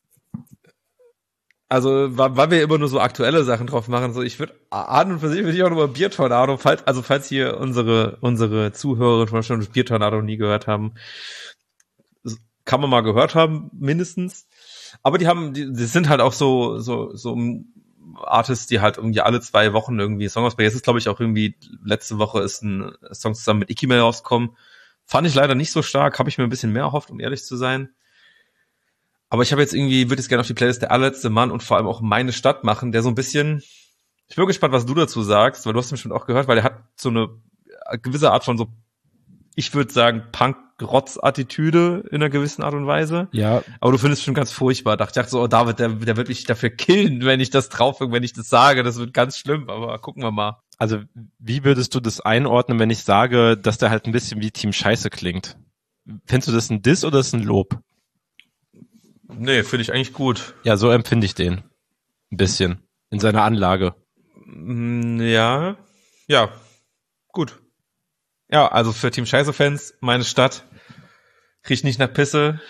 Also, weil wir immer nur so aktuelle Sachen drauf machen, so ich würde an und für sich würde ich auch nochmal Biertornado, falls hier unsere Zuhörer schon Biertornado nie gehört haben, kann man mal gehört haben, mindestens. Aber die sind halt auch so Artists, die halt irgendwie alle 2 Wochen irgendwie Songs ausbringen. Jetzt ist, glaube ich, auch irgendwie letzte Woche ist ein Song zusammen mit Ikimel rausgekommen. Fand ich leider nicht so stark, habe ich mir ein bisschen mehr erhofft, um ehrlich zu sein. Aber ich würde jetzt gerne auf die Playlist Der allerletzte Mann und vor allem auch Meine Stadt machen, der so ein bisschen, ich bin gespannt, was du dazu sagst, weil du hast ihn bestimmt auch gehört, weil er hat so eine gewisse Art von so, ich würde sagen, Punk-Rotz-Attitüde in einer gewissen Art und Weise. Ja. Aber du findest es schon ganz furchtbar. Ich dachte so, David, der wird mich dafür killen, wenn ich das wenn ich das sage, das wird ganz schlimm, aber gucken wir mal. Also, wie würdest du das einordnen, wenn ich sage, dass der halt ein bisschen wie Team Scheiße klingt? Findest du das ein Diss oder ist ein Lob? Nee, finde ich eigentlich gut. Ja, so empfinde ich den. Ein bisschen. In seiner Anlage. Ja, gut. Ja, also für Team Scheiße-Fans, Meine Stadt riecht nicht nach Pisse.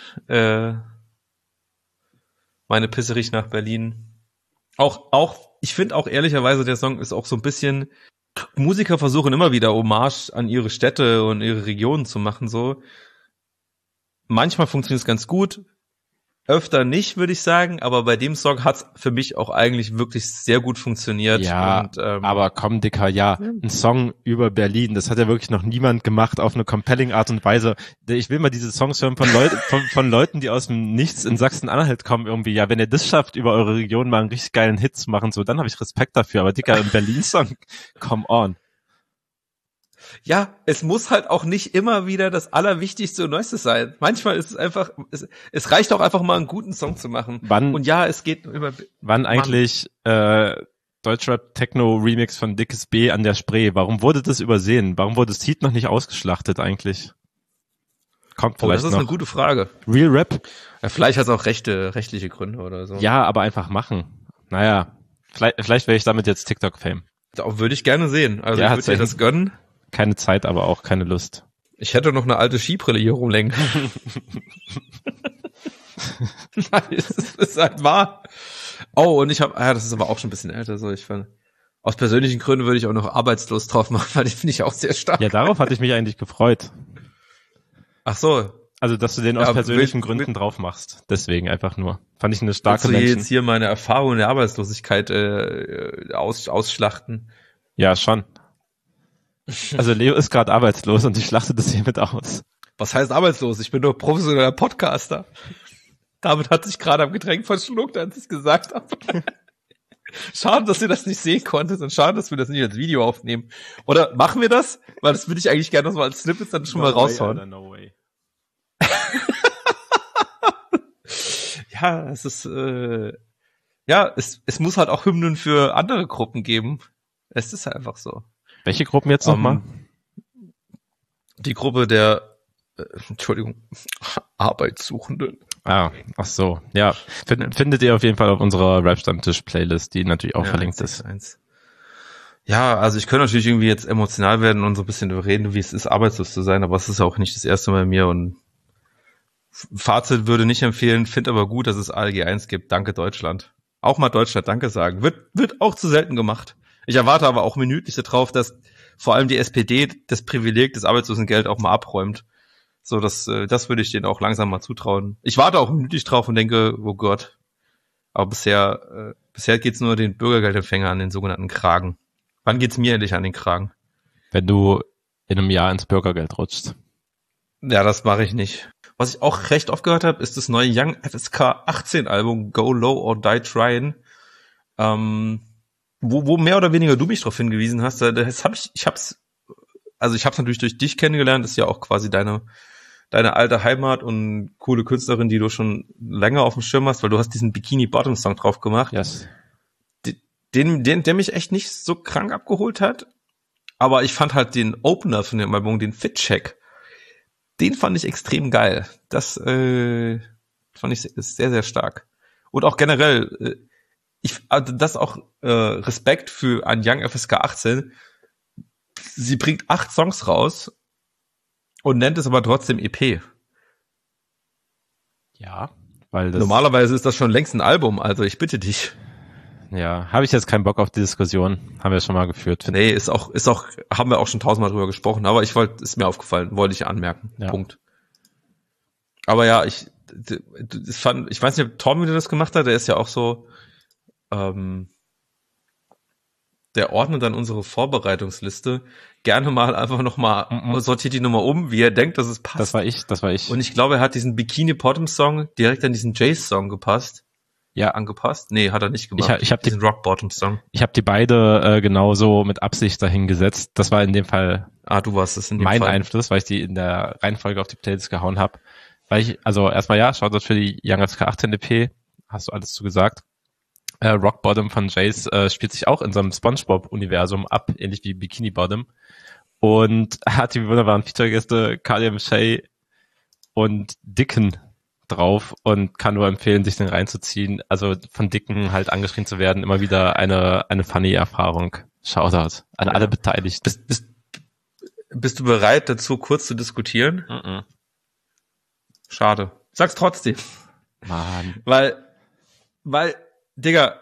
Meine Pisse riecht nach Berlin. Ich finde auch ehrlicherweise, der Song ist auch so ein bisschen, Musiker versuchen immer wieder Hommage an ihre Städte und ihre Regionen zu machen, so. Manchmal funktioniert es ganz gut. Öfter nicht, würde ich sagen, aber bei dem Song hat's für mich auch eigentlich wirklich sehr gut funktioniert. Ja, und, aber komm, Dicker, ein Song über Berlin, das hat ja wirklich noch niemand gemacht auf eine compelling Art und Weise. Ich will mal diese Songs hören von Leuten, die aus dem Nichts in Sachsen-Anhalt kommen irgendwie. Ja, wenn ihr das schafft, über eure Region mal einen richtig geilen Hit zu machen, so, dann habe ich Respekt dafür. Aber Dicker, ein Berlin-Song, come on. Ja, es muss halt auch nicht immer wieder das Allerwichtigste und Neueste sein. Manchmal ist es einfach, es reicht auch einfach mal einen guten Song zu machen. Und ja, es geht über... Wann eigentlich Deutschrap-Techno-Remix von Dickes B an der Spree? Warum wurde das übersehen? Warum wurde das Heat noch nicht ausgeschlachtet eigentlich? Kommt vielleicht noch. Das ist eine gute Frage. Real Rap? Ja, vielleicht hat es auch rechtliche Gründe oder so. Ja, aber einfach machen. Naja, vielleicht wäre ich damit jetzt TikTok-Fame. Da würde ich gerne sehen. Also Ja, ich würde dir das gönnen. Keine Zeit, aber auch keine Lust. Ich hätte noch eine alte Skibrille hier rumlenken. Nein, es ist halt wahr. Oh, und das ist aber auch schon ein bisschen älter, so ich fand. Aus persönlichen Gründen würde ich auch noch arbeitslos drauf machen, weil den finde ich auch sehr stark. Ja, darauf hatte ich mich eigentlich gefreut. Ach so. Also, dass du den aus persönlichen Gründen drauf machst. Deswegen einfach nur. Fand ich eine starke Mensch. Menschen. Jetzt hier meine Erfahrung in der Arbeitslosigkeit ausschlachten. Ja, schon. Also Leo ist gerade arbeitslos und ich schlachte das hiermit aus. Was heißt arbeitslos? Ich bin nur professioneller Podcaster. David hat sich gerade am Getränk verschluckt, als ich es gesagt habe. Schade, dass ihr das nicht sehen konntet und schade, dass wir das nicht als Video aufnehmen. Oder machen wir das? Weil das würde ich eigentlich gerne noch mal als Snippets dann schon mal raushauen. No way. Ja, es ist es muss halt auch Hymnen für andere Gruppen geben. Es ist einfach so. Welche Gruppen jetzt nochmal? Die Gruppe der Arbeitssuchenden. Ach so. Ja, findet ihr auf jeden Fall auf unserer Rap-Stammtisch-Playlist, die natürlich auch verlinkt ist. Ja, also ich könnte natürlich irgendwie jetzt emotional werden und so ein bisschen reden, wie es ist, arbeitslos zu sein, aber es ist auch nicht das erste Mal bei mir und Fazit würde nicht empfehlen, finde aber gut, dass es ALG 1 gibt. Danke Deutschland. Auch mal Deutschland Danke sagen. Wird auch zu selten gemacht. Ich erwarte aber auch minütlich darauf, dass vor allem die SPD das Privileg des Arbeitslosengeld auch mal abräumt. So, das würde ich denen auch langsam mal zutrauen. Ich warte auch minütlich drauf und denke, oh Gott. Aber bisher geht's nur den Bürgergeldempfänger an den sogenannten Kragen. Wann geht's mir endlich an den Kragen? Wenn du in einem Jahr ins Bürgergeld rutschst. Ja, das mache ich nicht. Was ich auch recht oft gehört habe, ist das neue Young FSK 18 Album Go Low or Die Tryin'. Wo mehr oder weniger du mich darauf hingewiesen hast. Ich hab's natürlich durch dich kennengelernt. Das ist ja auch quasi deine alte Heimat und coole Künstlerin, die du schon länger auf dem Schirm hast, weil du hast diesen Bikini Bottom Song drauf gemacht. Yes. Der mich echt nicht so krank abgeholt hat. Aber ich fand halt den Opener von dem Album, den Fit Check, den fand ich extrem geil. Das fand ich sehr, sehr stark. Und auch generell, das auch Respekt für an Young FSK 18. Sie bringt 8 Songs raus und nennt es aber trotzdem EP. Ja, weil das normalerweise ist das schon längst ein Album, also ich bitte dich. Ja, habe ich jetzt keinen Bock auf die Diskussion. Haben wir schon mal geführt. Nee, ist auch, haben wir auch schon 1000-mal drüber gesprochen, aber ist mir aufgefallen, wollte ich anmerken. Ja. Punkt. Aber ja, ich weiß nicht, ob Tom wieder das gemacht hat, der ist ja auch so, der ordnet dann unsere Vorbereitungsliste gerne mal einfach nochmal, sortiert die Nummer um, wie er denkt, dass es passt. Das war ich. Und ich glaube, er hat diesen Bikini Bottom Song direkt an diesen Jace-Song angepasst? Nee, hat er nicht gemacht. Ich habe diesen Rock Bottom Song. Ich habe die beide genauso mit Absicht dahin gesetzt. Das war in dem Fall du warst es in dem mein Fall. Einfluss, weil ich die in der Reihenfolge auf die Playlist gehauen habe. Also erstmal Shoutout für die Young FSK 18 EP, hast du alles zugesagt. Rock Bottom von Jace spielt sich auch in so einem SpongeBob-Universum ab, ähnlich wie Bikini Bottom. Und hat die wunderbaren Feature-Gäste Carly Shay und Dicken drauf und kann nur empfehlen, sich den reinzuziehen. Also von Dicken halt angeschrien zu werden, immer wieder eine funny Erfahrung. Shoutout an alle Beteiligten. Bist du bereit, dazu kurz zu diskutieren? Schade. Sag's trotzdem. Mann. Weil, Digga,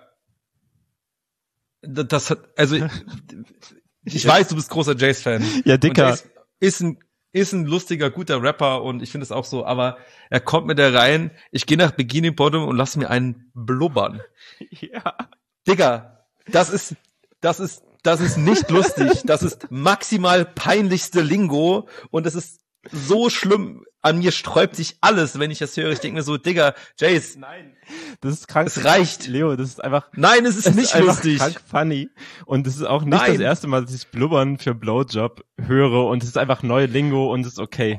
das hat, also, ich weiß, du bist großer Jace-Fan. Ja, Dicker. Ist ein lustiger, guter Rapper und ich finde es auch so, aber er kommt mit der rein, ich gehe nach Bikini Bottom und lass mir einen blubbern. Ja. Digga, das ist nicht lustig, das ist maximal peinlichste Lingo und es ist so schlimm, an mir sträubt sich alles, wenn ich das höre. Ich denke mir so, Digga, Jace. Nein, das ist krank. Es reicht. Leo, das ist einfach. Nein, es ist nicht lustig. Krank funny. Und es ist auch nicht das erste Mal, dass ich Blubbern für Blowjob höre und es ist einfach neue Lingo und es ist okay.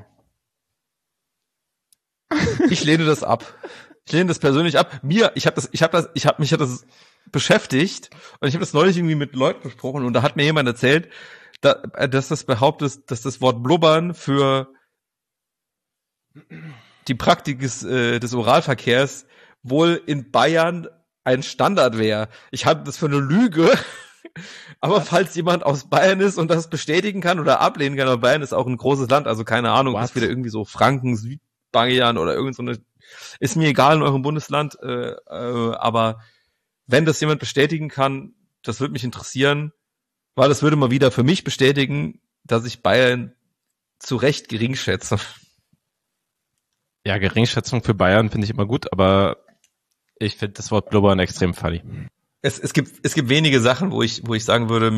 Ich lehne das ab. Ich lehne das persönlich ab. Mich hat das beschäftigt und ich habe das neulich irgendwie mit Leuten besprochen und da hat mir jemand erzählt, dass das behauptet, dass das Wort Blubbern für die Praktik des Oralverkehrs wohl in Bayern ein Standard wäre. Ich halte das für eine Lüge. Aber falls jemand aus Bayern ist und das bestätigen kann oder ablehnen kann, aber Bayern ist auch ein großes Land, also keine Ahnung, ist wieder irgendwie so Franken, Südbayern oder irgend so eine, ist mir egal in eurem Bundesland, aber wenn das jemand bestätigen kann, das würde mich interessieren, weil das würde mal wieder für mich bestätigen, dass ich Bayern zu Recht gering schätze. Ja, Geringschätzung für Bayern finde ich immer gut, aber ich finde das Wort blubbern extrem funny. Es gibt wenige Sachen, wo ich sagen würde,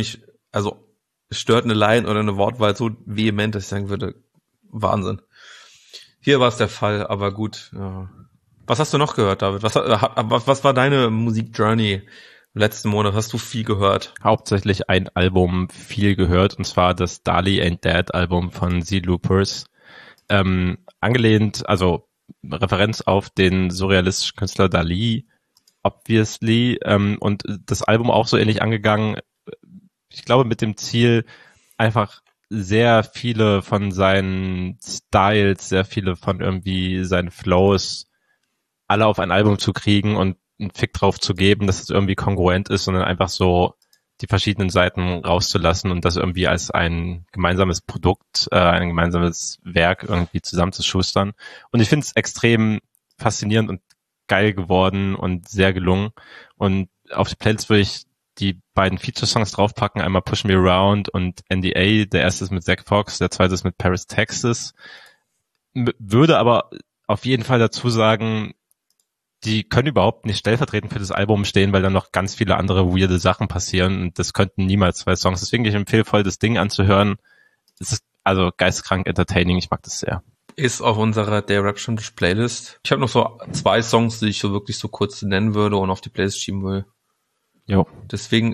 es stört eine Line oder eine Wortwahl so vehement, dass ich sagen würde, Wahnsinn. Hier war es der Fall, aber gut. Ja. Was hast du noch gehört, David? Was war deine Musik-Journey letzten Monat? Hast du viel gehört? Hauptsächlich ein Album viel gehört, und zwar das Dali Ain't Dead Album von The Loopers. Angelehnt, also Referenz auf den surrealistischen Künstler Dali, obviously, und das Album auch so ähnlich angegangen, ich glaube mit dem Ziel, einfach sehr viele von seinen Styles, sehr viele von irgendwie seinen Flows alle auf ein Album zu kriegen und einen Fick drauf zu geben, dass es irgendwie kongruent ist, sondern einfach so die verschiedenen Seiten rauszulassen und das irgendwie als ein gemeinsames Produkt, ein gemeinsames Werk irgendwie zusammenzuschustern. Und ich finde es extrem faszinierend und geil geworden und sehr gelungen. Und auf die Playlist würde ich die beiden Feature-Songs draufpacken, einmal Push Me Around und NDA. Der erste ist mit Zach Fox, der zweite ist mit Paris, Texas. Würde aber auf jeden Fall dazu sagen, die können überhaupt nicht stellvertretend für das Album stehen, weil dann noch ganz viele andere weirde Sachen passieren und das könnten niemals 2 Songs. Deswegen ich empfehle voll, das Ding anzuhören. Es ist also geistkrank entertaining, ich mag das sehr. Ist auf unserer der Rap-Stunde Playlist. Ich habe noch so 2 Songs, die ich so wirklich so kurz nennen würde und auf die Playlist schieben will. Jo. Deswegen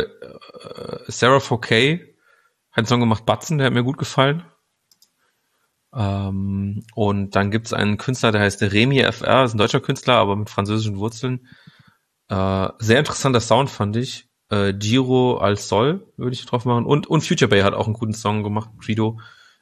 Sarah 4K hat einen Song gemacht, Batzen, der hat mir gut gefallen. Und dann gibt's einen Künstler, der heißt Remy FR, ist ein deutscher Künstler, aber mit französischen Wurzeln. Sehr interessanter Sound, fand ich. Giro al Sol würde ich drauf machen. Und Future Bay hat auch einen guten Song gemacht, Credo.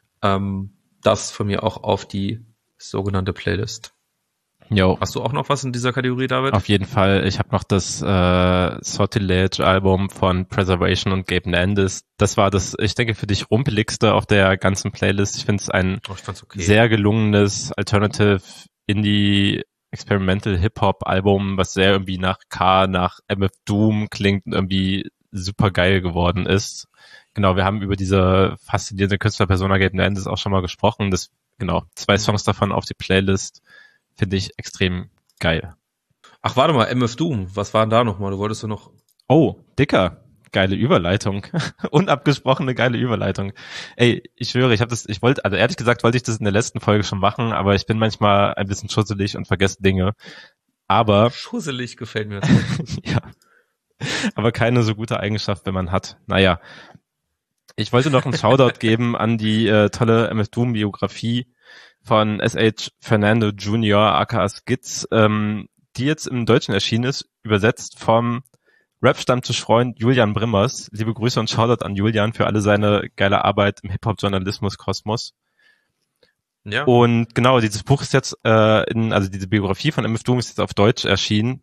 Das von mir auch auf die sogenannte Playlist. Jo. Hast du auch noch was in dieser Kategorie, David? Auf jeden Fall. Ich habe noch das Sortilege-Album von Preservation und Gabe Nandes. Das war das, ich denke, für dich rumpeligste auf der ganzen Playlist. Ich finde es ein sehr gelungenes Alternative Indie Experimental Hip-Hop-Album, was sehr irgendwie nach MF Doom klingt und irgendwie super geil geworden ist. Genau, wir haben über diese faszinierende Künstlerpersona Gabe Nandes auch schon mal gesprochen. 2 Songs davon auf die Playlist. Finde ich extrem geil. Ach, warte mal, MF Doom, was war denn da nochmal? Du wolltest noch... Oh, Dicker, geile Überleitung. Unabgesprochene geile Überleitung. Ey, ich schwöre, ehrlich gesagt wollte ich das in der letzten Folge schon machen, aber ich bin manchmal ein bisschen schusselig und vergesse Dinge. Aber... Schusselig gefällt mir. Ja. Aber keine so gute Eigenschaft, wenn man hat. Naja. Ich wollte noch einen Shoutout geben an die tolle MF Doom Biografie von S.H. Fernando Jr. aka Skitz, die jetzt im Deutschen erschienen ist, übersetzt vom Rap-Stammtischfreund Julian Brimmers. Liebe Grüße und Shoutout an Julian für alle seine geile Arbeit im Hip-Hop-Journalismus-Kosmos. Ja. Und genau, dieses Buch ist jetzt, diese Biografie von MF Doom ist jetzt auf Deutsch erschienen.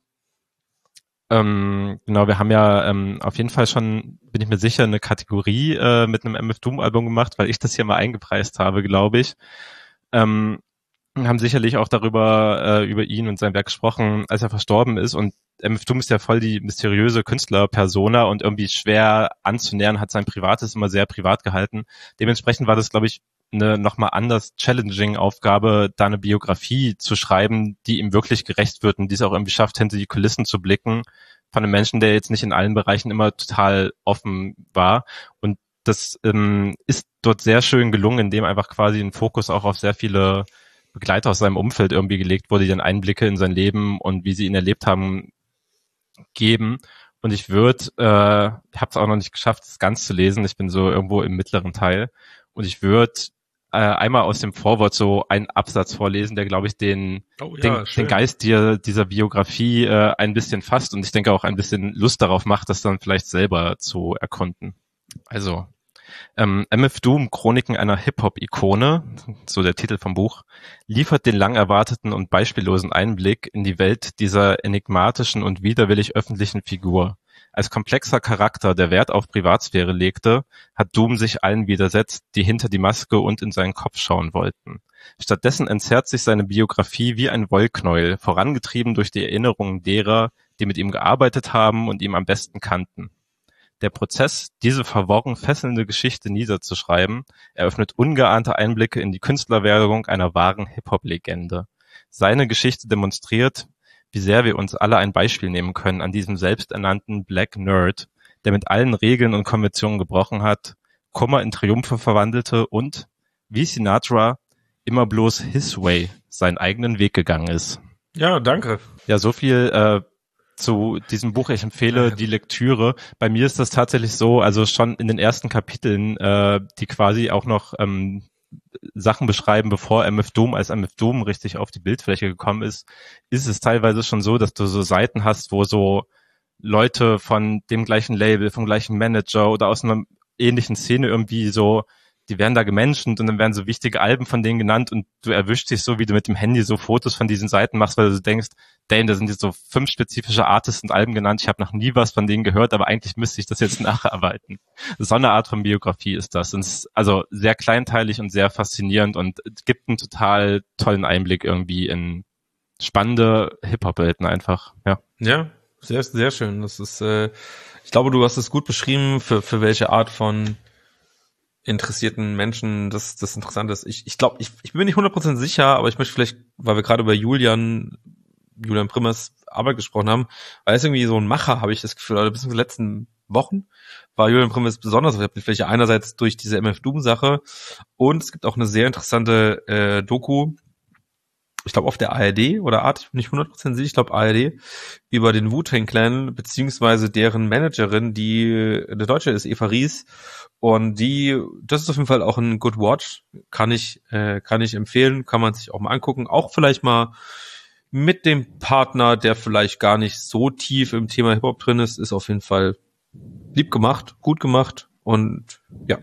Genau, wir haben ja auf jeden Fall schon, bin ich mir sicher, eine Kategorie mit einem MF Doom-Album gemacht, weil ich das hier mal eingepreist habe, glaube ich. Haben sicherlich auch darüber über ihn und sein Werk gesprochen, als er verstorben ist. Und MF Doom ist ja voll die mysteriöse Künstler-Persona und irgendwie schwer anzunähern, hat sein Privates immer sehr privat gehalten. Dementsprechend war das, glaube ich, eine nochmal anders challenging Aufgabe, da eine Biografie zu schreiben, die ihm wirklich gerecht wird und die es auch irgendwie schafft, hinter die Kulissen zu blicken von einem Menschen, der jetzt nicht in allen Bereichen immer total offen war. Und das ist dort sehr schön gelungen, indem einfach quasi ein Fokus auch auf sehr viele Begleiter aus seinem Umfeld irgendwie gelegt wurde, die dann Einblicke in sein Leben und wie sie ihn erlebt haben, geben. Und ich habe es auch noch nicht geschafft, das ganz zu lesen. Ich bin so irgendwo im mittleren Teil. Und ich würde einmal aus dem Vorwort so einen Absatz vorlesen, der, glaube ich, den Geist dieser Biografie ein bisschen fasst und ich denke auch ein bisschen Lust darauf macht, das dann vielleicht selber zu erkunden. Also, MF Doom, Chroniken einer Hip-Hop-Ikone, so der Titel vom Buch, liefert den lang erwarteten und beispiellosen Einblick in die Welt dieser enigmatischen und widerwillig öffentlichen Figur. Als komplexer Charakter, der Wert auf Privatsphäre legte, hat Doom sich allen widersetzt, die hinter die Maske und in seinen Kopf schauen wollten. Stattdessen entzerrt sich seine Biografie wie ein Wollknäuel, vorangetrieben durch die Erinnerungen derer, die mit ihm gearbeitet haben und ihn am besten kannten. Der Prozess, diese verworren fesselnde Geschichte niederzuschreiben, eröffnet ungeahnte Einblicke in die Künstlerwerdung einer wahren Hip-Hop-Legende. Seine Geschichte demonstriert, wie sehr wir uns alle ein Beispiel nehmen können an diesem selbsternannten Black Nerd, der mit allen Regeln und Konventionen gebrochen hat, Kummer in Triumphe verwandelte und, wie Sinatra, immer bloß his way, seinen eigenen Weg gegangen ist. Ja, danke. Ja, so viel zu diesem Buch. Ich empfehle die Lektüre. Bei mir ist das tatsächlich so, also schon in den ersten Kapiteln, die quasi auch noch Sachen beschreiben, bevor MF Doom als MF Doom richtig auf die Bildfläche gekommen ist es teilweise schon so, dass du so Seiten hast, wo so Leute von dem gleichen Label, vom gleichen Manager oder aus einer ähnlichen Szene irgendwie so, die werden da gemenschent und dann werden so wichtige Alben von denen genannt und du erwischst dich so, wie du mit dem Handy so Fotos von diesen Seiten machst, weil du denkst, damn, da sind jetzt so 5 spezifische Artists und Alben genannt, ich habe noch nie was von denen gehört, aber eigentlich müsste ich das jetzt nacharbeiten. So eine Art von Biografie ist das. Und es ist also sehr kleinteilig und sehr faszinierend und gibt einen total tollen Einblick irgendwie in spannende Hip-Hop-Welten einfach, ja. Ja, sehr, sehr schön. Das ist, ich glaube, du hast es gut beschrieben, für welche Art von interessierten Menschen das interessant ist. Ich glaube, ich bin mir nicht 100% sicher, aber ich möchte vielleicht, weil wir gerade über Julian Primmers Arbeit gesprochen haben, weil er ist irgendwie so ein Macher, habe ich das Gefühl, oder bis in den letzten Wochen war Julian Primmers besonders. Ich habe vielleicht einerseits durch diese MF Doom Sache und es gibt auch eine sehr interessante Doku, ich glaube auf der ARD oder Art, ich bin nicht 100% sicher, ich glaube ARD, über den Wu-Tang Clan, beziehungsweise deren Managerin, die eine Deutsche ist, Eva Ries. Und das ist auf jeden Fall auch ein Good Watch, kann ich empfehlen, kann man sich auch mal angucken, auch vielleicht mal mit dem Partner, der vielleicht gar nicht so tief im Thema Hip-Hop drin ist auf jeden Fall lieb gemacht, gut gemacht und ja.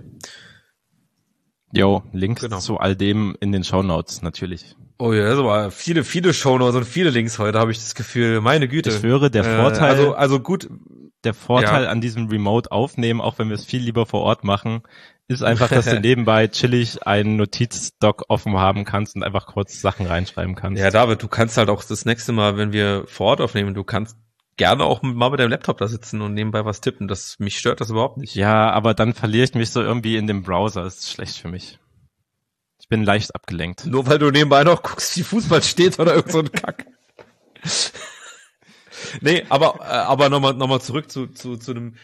Jo, Links zu all dem in den Shownotes natürlich. Oh ja, so war viele Shownotes und viele Links heute, habe ich das Gefühl. Meine Güte. Ich schwöre, der Vorteil, also gut. Der Vorteil an diesem Remote-Aufnehmen, auch wenn wir es viel lieber vor Ort machen, ist einfach, dass du nebenbei chillig einen Notizdoc offen haben kannst und einfach kurz Sachen reinschreiben kannst. Ja, David, du kannst halt auch das nächste Mal, wenn wir vor Ort aufnehmen, du kannst gerne auch mal mit deinem Laptop da sitzen und nebenbei was tippen. Mich stört das überhaupt nicht. Ja, aber dann verliere ich mich so irgendwie in dem Browser. Das ist schlecht für mich. Ich bin leicht abgelenkt. Nur weil du nebenbei noch guckst, wie Fußball steht oder irgend so ein Kack. Nee, aber nochmal zurück zu einem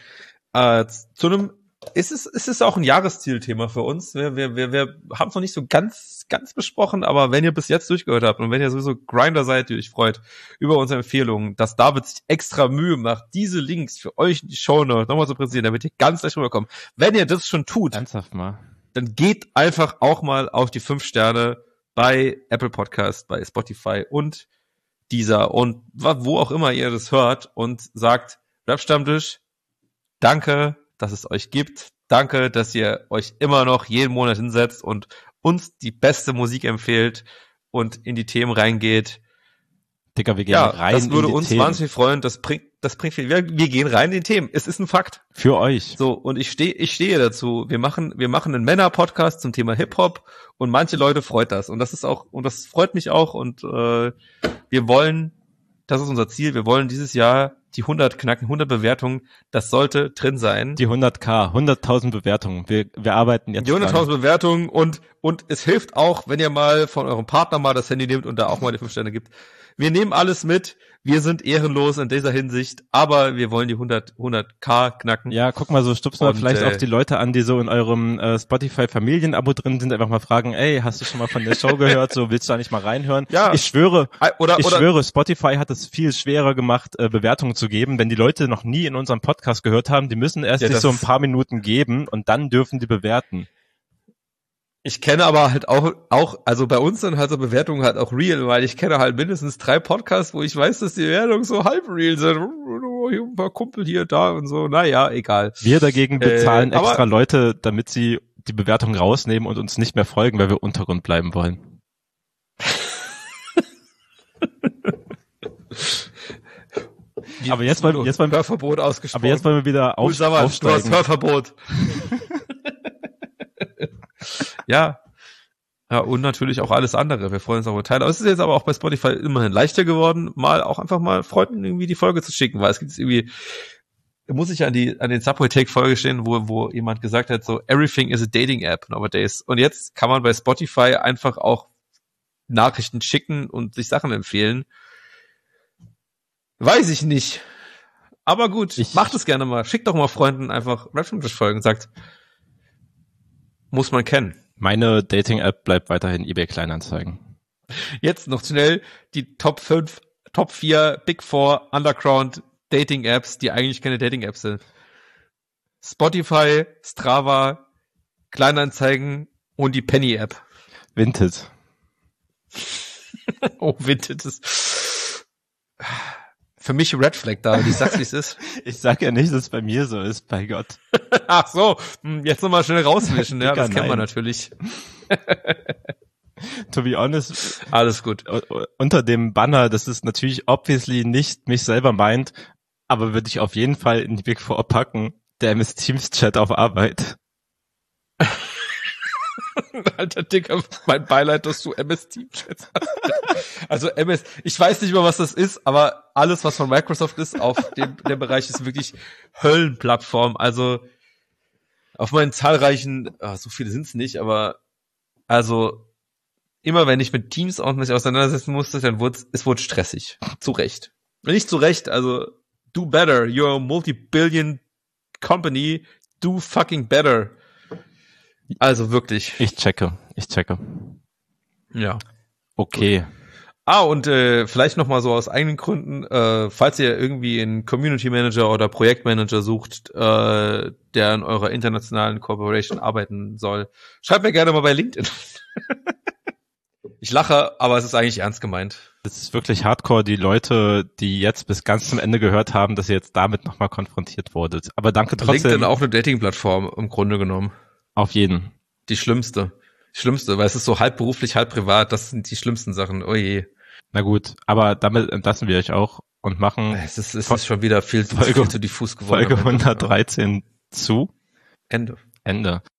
ist es auch ein Jahreszielthema für uns. Wir haben es noch nicht so ganz besprochen, aber wenn ihr bis jetzt durchgehört habt und wenn ihr sowieso Grinder seid, die euch freut über unsere Empfehlungen, dass David sich extra Mühe macht, diese Links für euch in die Shownotes nochmal zu präsentieren, damit ihr ganz leicht rüberkommt. Wenn ihr das schon tut, ernsthaft mal, dann geht einfach auch mal auf die 5 Sterne bei Apple Podcast, bei Spotify und Deezer und wo auch immer ihr das hört und sagt, Rap-Stammtisch, danke, dass es euch gibt. Danke, dass ihr euch immer noch jeden Monat hinsetzt und uns die beste Musik empfehlt und in die Themen reingeht. Digga, wir gehen rein in die Themen. Das würde uns wahnsinnig freuen. Das bringt viel. Wir gehen rein in die Themen. Es ist ein Fakt. Für euch. So, und ich stehe dazu. Wir machen einen Männer-Podcast zum Thema Hip-Hop und manche Leute freut das. Und das freut mich auch und wir wollen, das ist unser Ziel, wir wollen dieses Jahr die 100 knacken, 100 Bewertungen, das sollte drin sein. Die 100.000, 100.000 Bewertungen. Wir arbeiten jetzt. Die 100.000 Bewertungen und es hilft auch, wenn ihr mal von eurem Partner mal das Handy nehmt und da auch mal die 5 Sterne gibt. Wir nehmen alles mit. Wir sind ehrenlos in dieser Hinsicht, aber wir wollen die 100k knacken. Ja, guck mal, so stupst mal vielleicht auch die Leute an, die so in eurem Spotify-Familienabo drin sind, einfach mal fragen, ey, hast du schon mal von der Show gehört? So, willst du da nicht mal reinhören? Ja. Ich schwöre, Spotify hat es viel schwerer gemacht, Bewertungen zu geben. Wenn die Leute noch nie in unserem Podcast gehört haben, die müssen erst sich so ein paar Minuten geben und dann dürfen die bewerten. Ich kenne aber halt auch, also bei uns sind halt so Bewertungen halt auch real, weil ich kenne halt mindestens 3 Podcasts, wo ich weiß, dass die Bewertungen so halb real sind. Hier ein paar Kumpel hier, da und so. Naja, egal. Wir dagegen bezahlen extra Leute, damit sie die Bewertung rausnehmen und uns nicht mehr folgen, weil wir Untergrund bleiben wollen. Aber jetzt wollen wir Hörverbot ausgesprochen. Aber jetzt wollen wir wieder aufsteigen. Du hast Hörverbot. Ja. Ja, und natürlich auch alles andere. Wir freuen uns auch über Teile. Es ist jetzt aber auch bei Spotify immerhin leichter geworden, einfach mal Freunden irgendwie die Folge zu schicken, weil es gibt irgendwie, muss ich an den Subway Take Folge stehen, wo jemand gesagt hat, so, everything is a dating app nowadays. Und jetzt kann man bei Spotify einfach auch Nachrichten schicken und sich Sachen empfehlen. Weiß ich nicht. Aber gut, macht es gerne mal. Schickt doch mal Freunden einfach Rap-Folgen, sagt, muss man kennen. Meine Dating-App bleibt weiterhin eBay Kleinanzeigen. Jetzt noch schnell die Top 5, Top 4, Big 4, Underground Dating-Apps, die eigentlich keine Dating-Apps sind. Spotify, Strava, Kleinanzeigen und die Penny-App. Vinted. Oh, Vinted ist für mich Red Flag da, ich sag's, wie es ist. Ich sag ja nicht, dass es bei mir so ist, bei Gott. Ach so, jetzt nochmal schnell rauswischen, ja, das kennt man natürlich. To be honest, alles gut. Unter dem Banner, das ist natürlich obviously nicht mich selber meint, aber würde ich auf jeden Fall in die Big Four packen, der MS Teams Chat auf Arbeit. Alter Dicker, mein Beileid, dass du MS Teams Chat hast. Also MS, ich weiß nicht mehr, was das ist, aber alles, was von Microsoft ist, auf der Bereich ist wirklich Höllenplattform. Also auf meinen zahlreichen, so viele sind's nicht, aber also immer wenn ich mit Teams auch nicht auseinandersetzen musste, dann wurde es stressig. Zu Recht. Nicht zu Recht, also do better. You're a multi-billion company. Do fucking better. Also wirklich. Ich checke. Ja. Okay. Und vielleicht nochmal so aus eigenen Gründen, falls ihr irgendwie einen Community Manager oder Projektmanager sucht, der in eurer internationalen Corporation arbeiten soll, schreibt mir gerne mal bei LinkedIn. Ich lache, aber es ist eigentlich ernst gemeint. Es ist wirklich hardcore, die Leute, die jetzt bis ganz zum Ende gehört haben, dass ihr jetzt damit nochmal konfrontiert wurdet. Aber danke trotzdem. LinkedIn auch eine Dating-Plattform im Grunde genommen. Auf jeden. Die schlimmste, weil es ist so halb beruflich, halb privat, das sind die schlimmsten Sachen, oh je. Na gut, aber damit entlassen wir euch auch und machen... Es ist schon wieder viel zu diffus geworden. Folge 113 zu Ende.